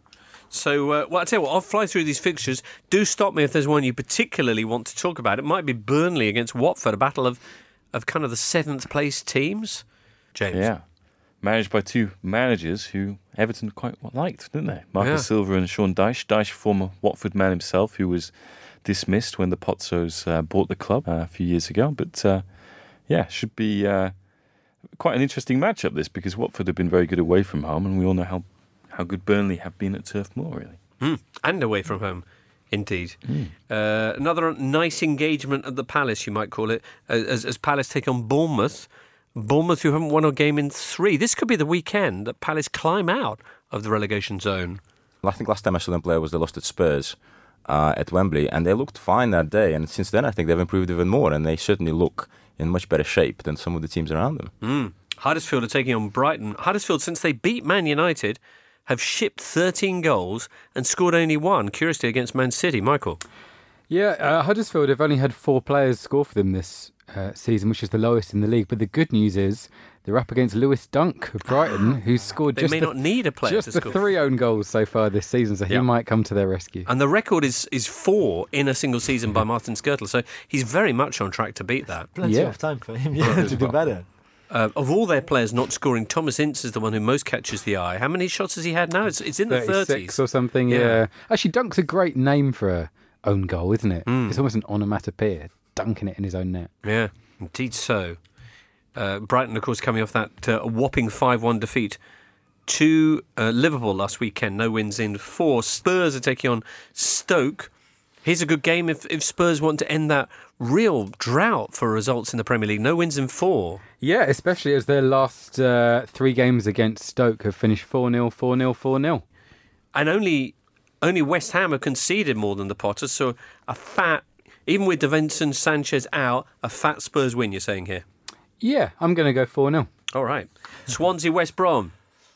So, uh, well, I'll tell you what, I'll fly through these fixtures. Do stop me if there's one you particularly want to talk about. It might be Burnley against Watford, a battle of, of kind of the seventh place teams. James. Yeah. Managed by two managers who Everton quite liked, didn't they? Marcus Yeah. Silva and Sean Dyche. Dyche, former Watford man himself, who was dismissed when the Pozzos uh, bought the club uh, a few years ago. But, uh, yeah, should be uh, quite an interesting matchup, this, because Watford have been very good away from home, and we all know how how good Burnley have been at Turf Moor, really. Mm. And away from home, indeed. Mm. Uh, another nice engagement at the Palace, you might call it, as, as Palace take on Bournemouth. Bournemouth, who haven't won a game in three. This could be the weekend that Palace climb out of the relegation zone. I think last time I saw them play was they lost at Spurs uh, at Wembley, and they looked fine that day. And since then, I think they've improved even more, and they certainly look in much better shape than some of the teams around them. Mm. Huddersfield are taking on Brighton. Huddersfield, since they beat Man United, have shipped thirteen goals and scored only one, curiously, against Man City. Michael? Yeah, uh, Huddersfield have only had four players score for them this uh, season, which is the lowest in the league. But the good news is they're up against Lewis Dunk of Brighton, who's scored They just may the, not need a player just to the score. three own goals so far this season, so he Yeah. might come to their rescue. And the record is, is four in a single season by Martin Skirtle, so he's very much on track to beat that. Plenty Yeah. of time for him yeah, to do better. Uh, of all their players not scoring, Thomas Ince is the one who most catches the eye. How many shots has he had now? It's, it's in the thirty-six thirties. or something, Yeah. yeah. Actually, Dunk's a great name for a own goal, isn't it? Mm. It's almost an onomatopoeia, dunking it in his own net. Yeah, indeed so. Uh, Brighton, of course, coming off that uh, whopping five one defeat to uh, Liverpool last weekend. No wins in four. Spurs are taking on Stoke. Here's a good game if, if Spurs want to end that real drought for results in the Premier League. No wins in four. Yeah, especially as their last uh, three games against Stoke have finished four nil, four nil, four nil. And only only West Ham have conceded more than the Potters. So a fat, even with Davinson Sanchez out, a fat Spurs win, you're saying here. Yeah, I'm going to go four nil. All right. Swansea, West Brom.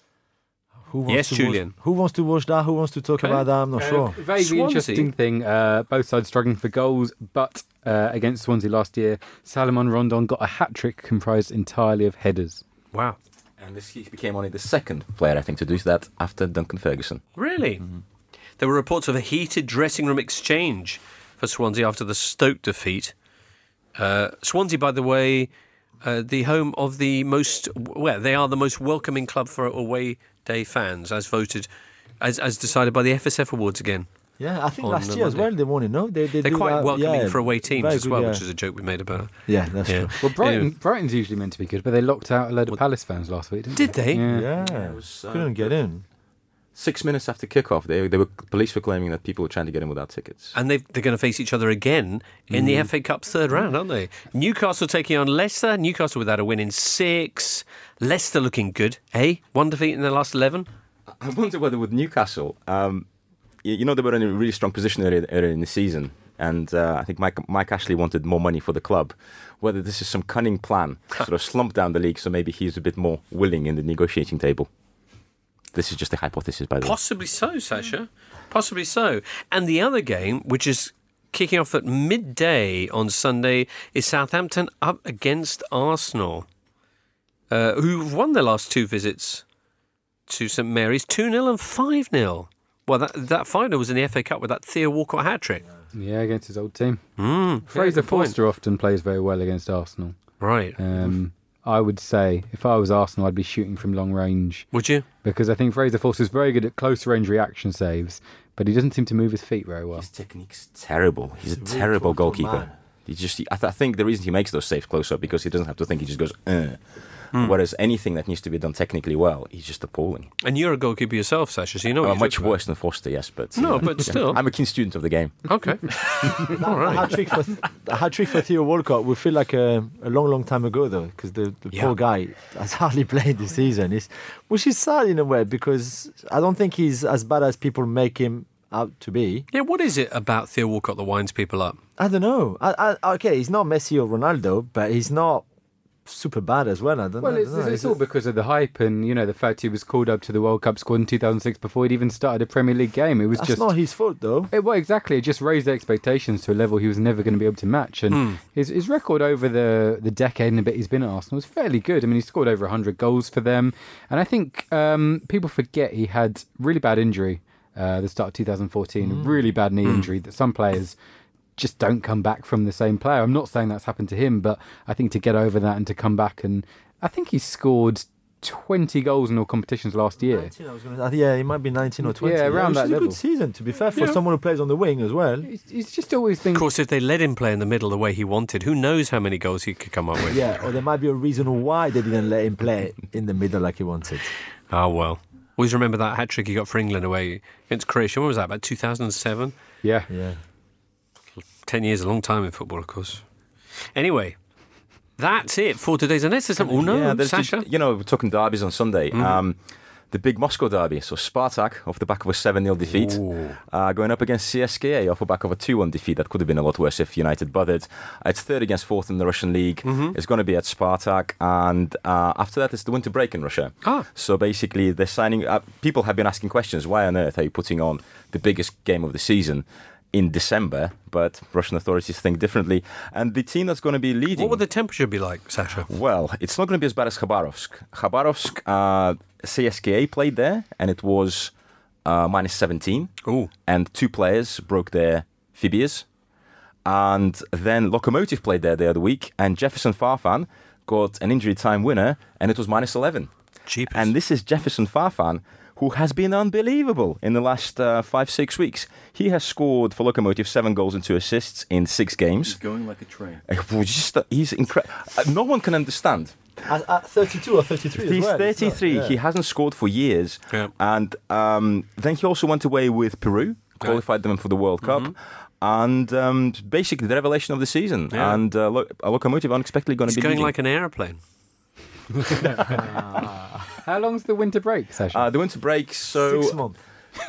Who wants Yes, to Julian. Watch, who wants to watch that? Who wants to talk about that? I'm not sure. Uh, vaguely Swansea. interesting thing. Uh, both sides struggling for goals, but uh, against Swansea last year, Salomon Rondon got a hat trick comprised entirely of headers. Wow. And this he became only the second player, I think, to do that after Duncan Ferguson. Really? Mm-hmm. There were reports of a heated dressing room exchange for Swansea after the Stoke defeat. Uh, Swansea, by the way, uh, the home of the most, well, they are the most welcoming club for away day fans, as voted, as as decided by the F S F Awards again. Yeah, I think On last the year as Monday. well they won it, no? They, they They're do quite that, welcoming yeah, for away teams very as good, well, yeah. which is a joke we made about. Yeah, that's Yeah. true. Well, Brighton, Anyway. Brighton's usually meant to be good, but they locked out a load of Palace fans last week, didn't Did they? Yeah. Yeah, was, uh, couldn't get in. Six minutes after kickoff, they, they were police were claiming that people were trying to get in without tickets. And they've, they're going to face each other again in Mm. the F A Cup third round, aren't they? Newcastle taking on Leicester. Newcastle without a win in six. Leicester looking good, eh? One defeat in their last eleven. I wonder whether with Newcastle, um, you, you know, they were in a really strong position earlier, earlier in the season, and uh, I think Mike, Mike Ashley wanted more money for the club. Whether this is some cunning plan to sort of slump down the league, so maybe he's a bit more willing in the negotiating table. This is just a hypothesis, by the way. Possibly so, Sasha. Possibly so. And the other game, which is kicking off at midday on Sunday, is Southampton up against Arsenal, uh, who've won their last two visits to St Mary's, two nil and five nil. Well, that that final was in the F A Cup with that Theo Walcott hat-trick. Yeah, against his old team. Mm, Fraser good point. Forster often plays very well against Arsenal. Right. Um, I would say, if I was Arsenal, I'd be shooting from long range. Would you? Because I think Fraser Forster's very good at close range reaction saves, but he doesn't seem to move his feet very well. His technique's terrible. He's a He's a really terrible poor goalkeeper. man. He just, I, th- I think the reason he makes those saves close up because he doesn't have to think. He just goes, uh. Whereas anything that needs to be done technically well, he's just appalling. And you're a goalkeeper yourself, Sasha, so you know what Uh, you're much talking about. worse than Foster, yes, but No, uh, but yeah. still. I'm a keen student of the game. Okay. All A right. hat trick for a hat trick for Theo Walcott would feel like a, a long, long time ago though, because the, the Yeah. poor guy has hardly played this season. It's, which is sad in a way because I don't think he's as bad as people make him out to be. Yeah, what is it about Theo Walcott that winds people up? I don't know. I, I, okay, he's not Messi or Ronaldo, but he's not super bad as well. I don't Well, know. it's, I don't know. it's all because of the hype and, you know, the fact he was called up to the World Cup squad in two thousand six before he'd even started a Premier League game. It was That's just... not his fault though. It, well, exactly. It just raised expectations to a level he was never going to be able to match. And Hmm. his, his record over the, the decade and a bit he's been at Arsenal was fairly good. I mean, he scored over one hundred goals for them. And I think um, people forget he had really bad injury uh, the start of two thousand fourteen, a really bad knee injury that some players just don't come back from the same player. I'm not saying that's happened to him, but I think to get over that and to come back, and I think he scored twenty goals in all competitions last year. nineteen, I was gonna, yeah, it might be nineteen or twenty. Yeah, around that Which is a level. good season, to be fair, for Yeah. someone who plays on the wing as well. He's, he's just always been... Of course, if they let him play in the middle the way he wanted, who knows how many goals he could come up with. Yeah, or there might be a reason why they didn't let him play in the middle like he wanted. Oh, well. Always remember that hat-trick he got for England away against Croatia. When was that, about two thousand seven? Yeah. Yeah. Ten years, a long time in football, of course. Anyway, that's it for today's... Unless there's something... Oh, no, yeah, there's Sasha? just- you know, we're talking derbies on Sunday. Mm-hmm. Um, the big Moscow derby. So Spartak off the back of a seven nil defeat, uh, going up against C S K A off the back of a two one defeat. That could have been a lot worse if United bothered. Uh, It's third against fourth in the Russian league. Mm-hmm. It's going to be at Spartak, and uh, after that, it's the winter break in Russia. Ah. So basically, they're signing. Uh, people have been asking questions: why on earth are you putting on the biggest game of the season in December? But Russian authorities think differently, and the team that's going to be leading. What would the temperature be like, Sasha? Well, it's not going to be as bad as Khabarovsk. Khabarovsk, uh, C S K A played there, and it was uh, minus seventeen. Ooh. And two players broke their fibias. And then Lokomotiv played there the other week, and Jefferson Farfan got an injury time winner, and it was minus eleven. Jeepers. And this is Jefferson Farfan, who has been unbelievable in the last uh, five, six weeks. He has scored for Lokomotiv seven goals and two assists in six games. He's going like a train. Just, uh, he's incredible. Uh, no one can understand. At, at thirty-two or thirty-three He's as well. it's not- thirty-three. yeah. He hasn't scored for years. Yeah. And um, then he also went away with Peru, qualified them for the World Cup. And um, basically the revelation of the season. Yeah. And uh, Lo- Lokomotiv unexpectedly going to He's be going leading. like an aeroplane. How long's the winter break, Sasha? Uh, the winter break, so... Six months.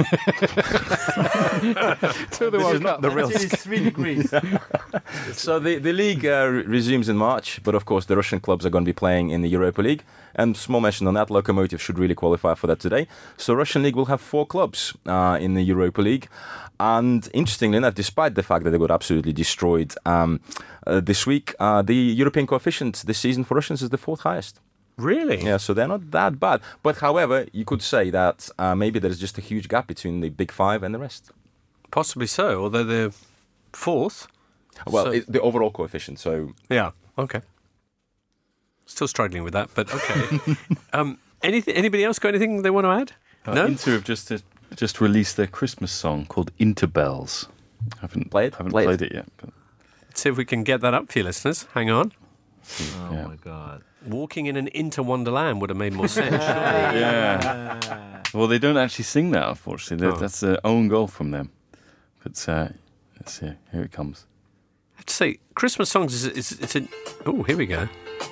Till the this World is not Cup. the real... Until it's three degrees. So the, the league uh, re- resumes in March, but of course the Russian clubs are going to be playing in the Europa League. And small mention on that, Lokomotiv should really qualify for that today. So Russian league will have four clubs uh, in the Europa League. And interestingly enough, despite the fact that they got absolutely destroyed um, uh, this week, uh, the European coefficient this season for Russians is the fourth highest. Really? Yeah, so they're not that bad. But however, you could say that uh, maybe there's just a huge gap between the big five and the rest. Possibly so, although they're fourth. Well, So- it, the overall coefficient, so... Yeah, okay. Still struggling with that, but okay. um, anything? Anybody else got anything they want to add? Uh, no? Inter have just uh, just released their Christmas song called Interbells. Haven't Play it, Haven't play it. played it, yet. But, Let's see if we can get that up for you, listeners. Hang on. Oh yeah. my God. Walking in an inter wonderland would have made more sense. surely. yeah. Well, they don't actually sing that, unfortunately. That- Oh. That's an own goal from them. But uh, let's see. Here it comes. I have to say, Christmas songs is, is it's a. Oh, here we go.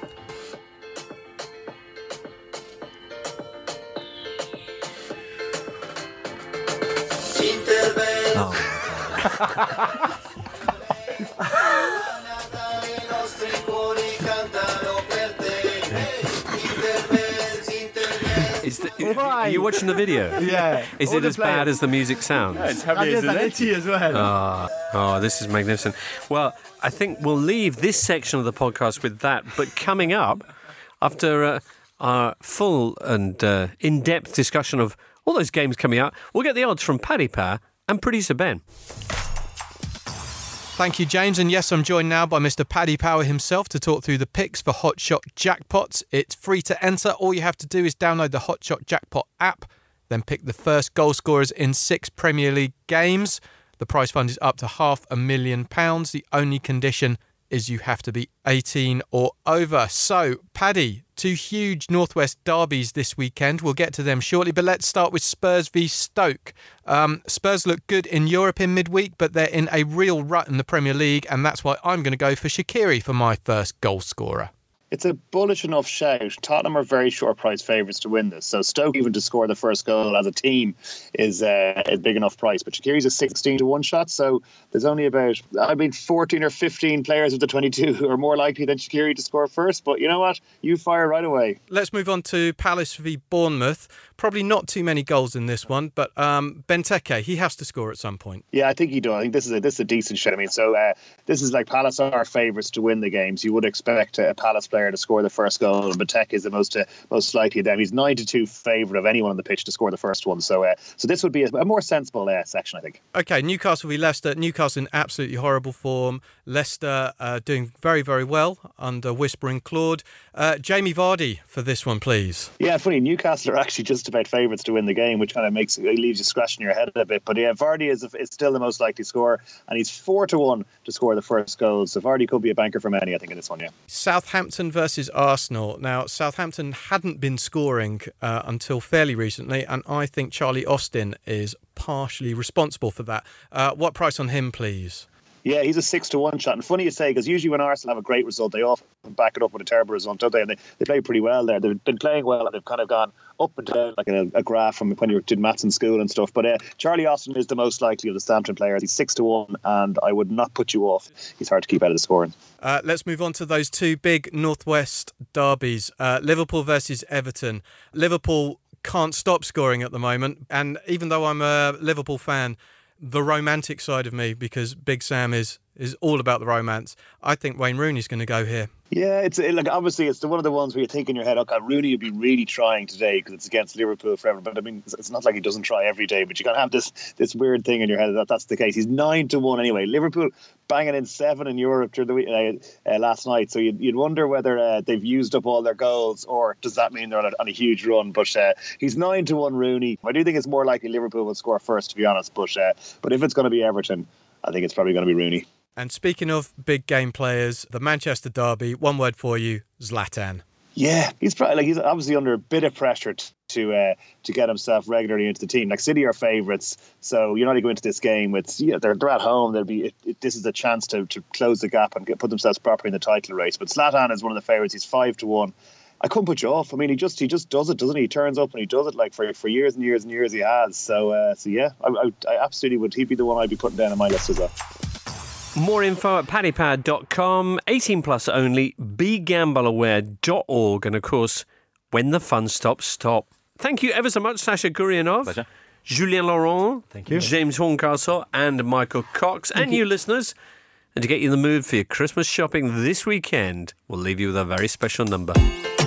Is the, are you watching the video? Yeah. Is All it the as bad as the music sounds? It's And there's Zanetti as well. Ah, oh, this is magnificent. Well, I think we'll leave this section of the podcast with that. But coming up, after uh, our full and uh, in-depth discussion of all those games coming out, we'll get the odds from Paddy Power and producer Ben. Thank you, James. And yes, I'm joined now by Mister Paddy Power himself to talk through the picks for Hot Shot Jackpots. It's free to enter. All you have to do is download the Hot Shot Jackpot app, then pick the first goal scorers in six Premier League games. The prize fund is up to half a million pounds. The only condition is you have to be eighteen or over. So, Paddy, two huge Northwest derbies this weekend. We'll get to them shortly, but let's start with Spurs v Stoke. Um, Spurs look good in Europe in midweek, but they're in a real rut in the Premier League, and that's why I'm going to go for Shaqiri for my first goal scorer. It's a bullish enough shout. Tottenham are very short price favourites to win this. So Stoke even to score the first goal as a team is uh, a big enough price. But Shaqiri's a sixteen to one shot. So there's only about, I mean, fourteen or fifteen players of the twenty-two who are more likely than Shaqiri to score first. But you know what? You fire right away. Let's move on to Palace v Bournemouth. probably not too many goals in this one, but um, Benteke, he has to score at some point. Yeah, I think he does. I think this is a, this is a decent shot. I mean, so uh, this is like Palace are favourites to win the games. You would expect a Palace player to score the first goal, and Benteke is the most uh, most likely of them. He's nine to two favourite of anyone on the pitch to score the first one. So uh, so this would be a, a more sensible uh, section, I think. Okay, Newcastle v Leicester. Newcastle in absolutely horrible form. Leicester uh, doing very, very well under Whispering Claude. Uh, Jamie Vardy for this one, please. Yeah, funny. Newcastle are actually just about favourites to win the game, which kind of makes it leaves you scratching your head a bit. But yeah, Vardy is, is still the most likely scorer, and he's four to one to score the first goal. So Vardy could be a banker for many, I think, in this one. Yeah. Southampton versus Arsenal. Now, Southampton hadn't been scoring uh, until fairly recently, and I think Charlie Austin is partially responsible for that. Uh, what price on him, please? Yeah, he's a six to one shot. And funny you say, because usually when Arsenal have a great result, they often back it up with a terrible result, don't they? And they, they play pretty well there. They've been playing well, and they've kind of gone up and down like a, a graph from when you did maths in school and stuff. But uh, Charlie Austin is the most likely of the Southampton players. He's six to one, and I would not put you off. He's hard to keep out of the scoring. Uh, let's move on to those two big Northwest derbies. Uh, Liverpool versus Everton. Liverpool can't stop scoring at the moment, and even though I'm a Liverpool fan, the romantic side of me, because Big Sam is is all about the romance, I think Wayne Rooney's going to go here. Yeah, it's like obviously it's the one of the ones where you think in your head, okay, Rooney would be really trying today because it's against Liverpool forever. But I mean, it's not like he doesn't try every day. But you can have this this weird thing in your head that that's the case. He's nine to one anyway. Liverpool banging in seven in Europe during the week, uh, uh, last night. So you'd, you'd wonder whether uh, they've used up all their goals, or does that mean they're on a, on a huge run? But uh, he's nine to one Rooney. I do think it's more likely Liverpool will score first, to be honest. But uh, but if it's going to be Everton, I think it's probably going to be Rooney. And speaking of big game players, the Manchester derby, one word for you, Zlatan. Yeah, he's probably like he's obviously under a bit of pressure t- to uh, to get himself regularly into the team. Like City are favourites, so you know they go into this game with yeah they're they're at home. They'll be it, it, this is a chance to to close the gap and get, put themselves properly in the title race. But Zlatan is one of the favourites. He's five to one. I couldn't put you off. I mean, he just he just does it, doesn't he? He turns up and he does it like for for years and years and years. He has. So uh, so yeah, I, I I absolutely would. He'd be the one I'd be putting down on my list as well. More info at paddy pad dot com, eighteen plus only, be gamble aware dot org, and of course, when the fun stops, stop. Thank you ever so much, Sasha Gurianov, Pleasure. Julien Laurent, Thank you. James Horncastle, and Michael Cox, Thank and you. you listeners. And to get you in the mood for your Christmas shopping this weekend, we'll leave you with a very special number.